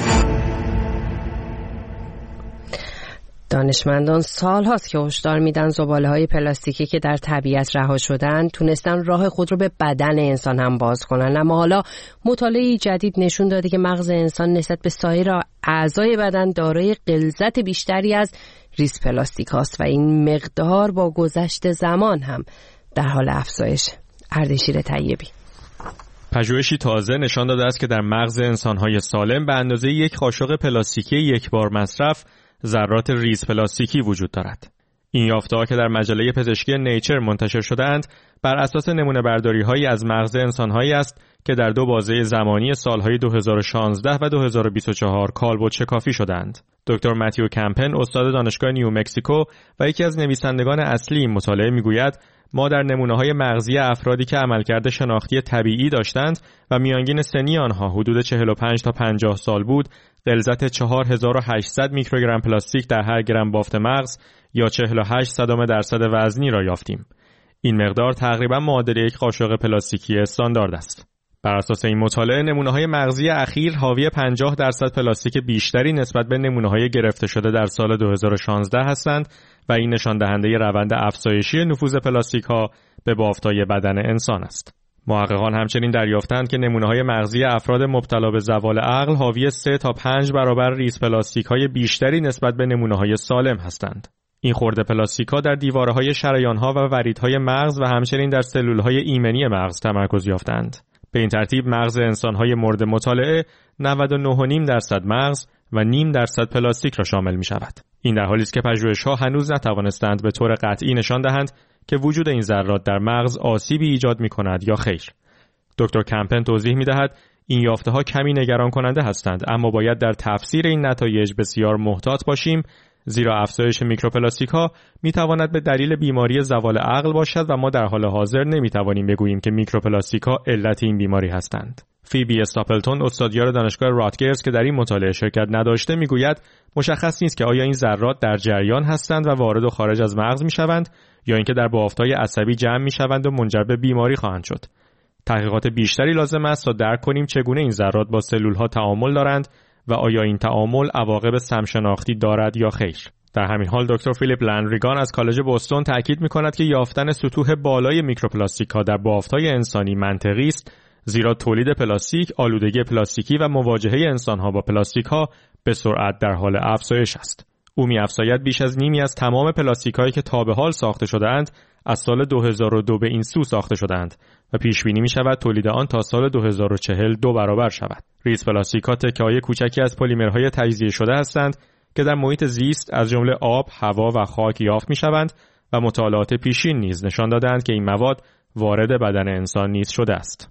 دانشمندان سال هاست که هشدار میدن زباله‌های پلاستیکی که در طبیعت رها شدن تونستن راه خود رو به بدن انسان هم باز کنن، اما حالا مطالعه جدید نشون داده که مغز انسان نسبت به سایر اعضای بدن دارای غلظت بیشتری از ریز پلاستیک هاست و این مقدار با گذشت زمان هم در حال افزایش. اردشیر طیبی. پژوهشی تازه نشان داده است که در مغز انسان‌های سالم به اندازه یک قاشق پلاستیکی یک بار مصرف ذرات ریز پلاستیکی وجود دارد. این یافته‌ها که در مجله پزشکی نیچر منتشر شده‌اند بر اساس نمونه برداری‌هایی از مغز انسان‌هایی است که در دو بازه زمانی سال‌های 2016 و 2024 کالبد شکافی شدند. دکتر متیو کمپن، استاد دانشگاه نیو مکزیکو و یکی از نویسندگان اصلی این مطالعه می‌گوید ما در نمونه‌های مغزی افرادی که عملکرد شناختی طبیعی داشتند و میانگین سنی آنها حدود 45 تا 50 سال بود، غلظت 4800 میکروگرم پلاستیک در هر گرم بافت مغز یا 48% وزنی را یافتیم. این مقدار تقریبا معادل یک قاشق پلاستیکی استاندارد است. بر اساس این مطالعه نمونه‌های مغزی اخیر حاوی 50% پلاستیک بیشتری نسبت به نمونه‌های گرفته شده در سال 2016 هستند و این نشان دهنده روند افزایشی نفوذ پلاستیک‌ها به بافت‌های بدن انسان است. محققان همچنین دریافتند که نمونه‌های مغزی افراد مبتلا به زوال عقل حاوی 3 تا 5 برابر ریز پلاستیک‌های بیشتری نسبت به نمونه‌های سالم هستند. این خرده پلاستیک‌ها در دیواره‌های شریان‌ها و وریدهای مغز و همچنین در سلول‌های ایمنی مغز تمرکز یافتند. به این ترتیب مغز انسان‌های مورد مطالعه 99.5% مغز و 0.5% پلاستیک را شامل می‌شود. این در حالی است که پژوهش‌ها هنوز نتوانستند به طور قطعی نشان دهند که وجود این ذرات در مغز آسیبی ایجاد می‌کند یا خیر. دکتر کمپن توضیح می‌دهد این یافته‌ها کمی نگران کننده هستند، اما باید در تفسیر این نتایج بسیار محتاط باشیم، زیرا افزایش میکروپلاستیک‌ها می‌تواند به دلیل بیماری زوال عقل باشد و ما در حال حاضر نمی‌توانیم بگوییم که میکروپلاستیک‌ها علت این بیماری هستند. فیبی استاپلتون استادیار دانشگاه راتگرز که در این مطالعه شرکت نداشته میگوید مشخص نیست که آیا این ذرات در جریان هستند و وارد و خارج از مغز میشوند یا اینکه در بافت‌های عصبی جمع میشوند و منجر به بیماری خواهند شد. تحقیقات بیشتری لازم است تا درک کنیم چگونه این ذرات با سلول‌ها تعامل دارند و آیا این تعامل عواقب سمشناختی دارد یا خیر. در همین حال دکتر فیلیپ لندریگان از کالج بوستون تاکید می‌کند که یافتن سطوح بالای میکروپلاستیک‌ها در بافت‌های انسانی منطقی است، زیرا تولید پلاستیک، آلودگی پلاستیکی و مواجهه انسان‌ها با پلاستیک‌ها به سرعت در حال افزایش است. او می‌افزاید بیش از نیمی از تمام پلاستیک‌هایی که تا به حال ساخته شده‌اند از سال 2002 به این سو ساخته شده‌اند و پیش بینی می‌شود تولید آن تا سال 2040 2 برابر شود. ریز پلاستیک‌ها تکه‌های کوچکی از پلیمرهای تجزیه شده هستند که در محیط زیست از جمله آب، هوا و خاک یافت می‌شوند و مطالعات پیشین نیز نشان دادند که این مواد وارد بدن انسان نیز شده است.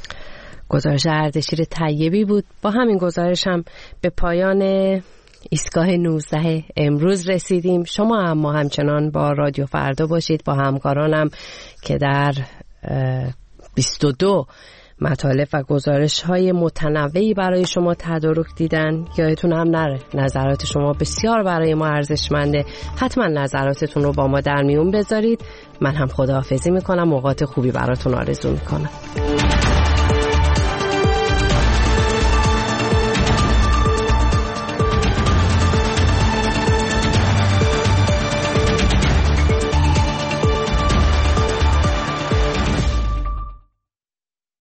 گزارش اردشیر طیبی بود. با همین گزارش هم به پایان ایستگاه 19 امروز رسیدیم. شما اما همچنان با رادیو فردا باشید، با همکارانم که در 22 مطالب و گزارش‌های متنوعی برای شما تدارک دیدن. یادتون هم نره نظرات شما بسیار برای ما ارزشمنده. حتما نظراتتون رو با ما در میون بذارید. من هم خداحافظی میکنم، اوقات خوبی براتون آرزو میکنم.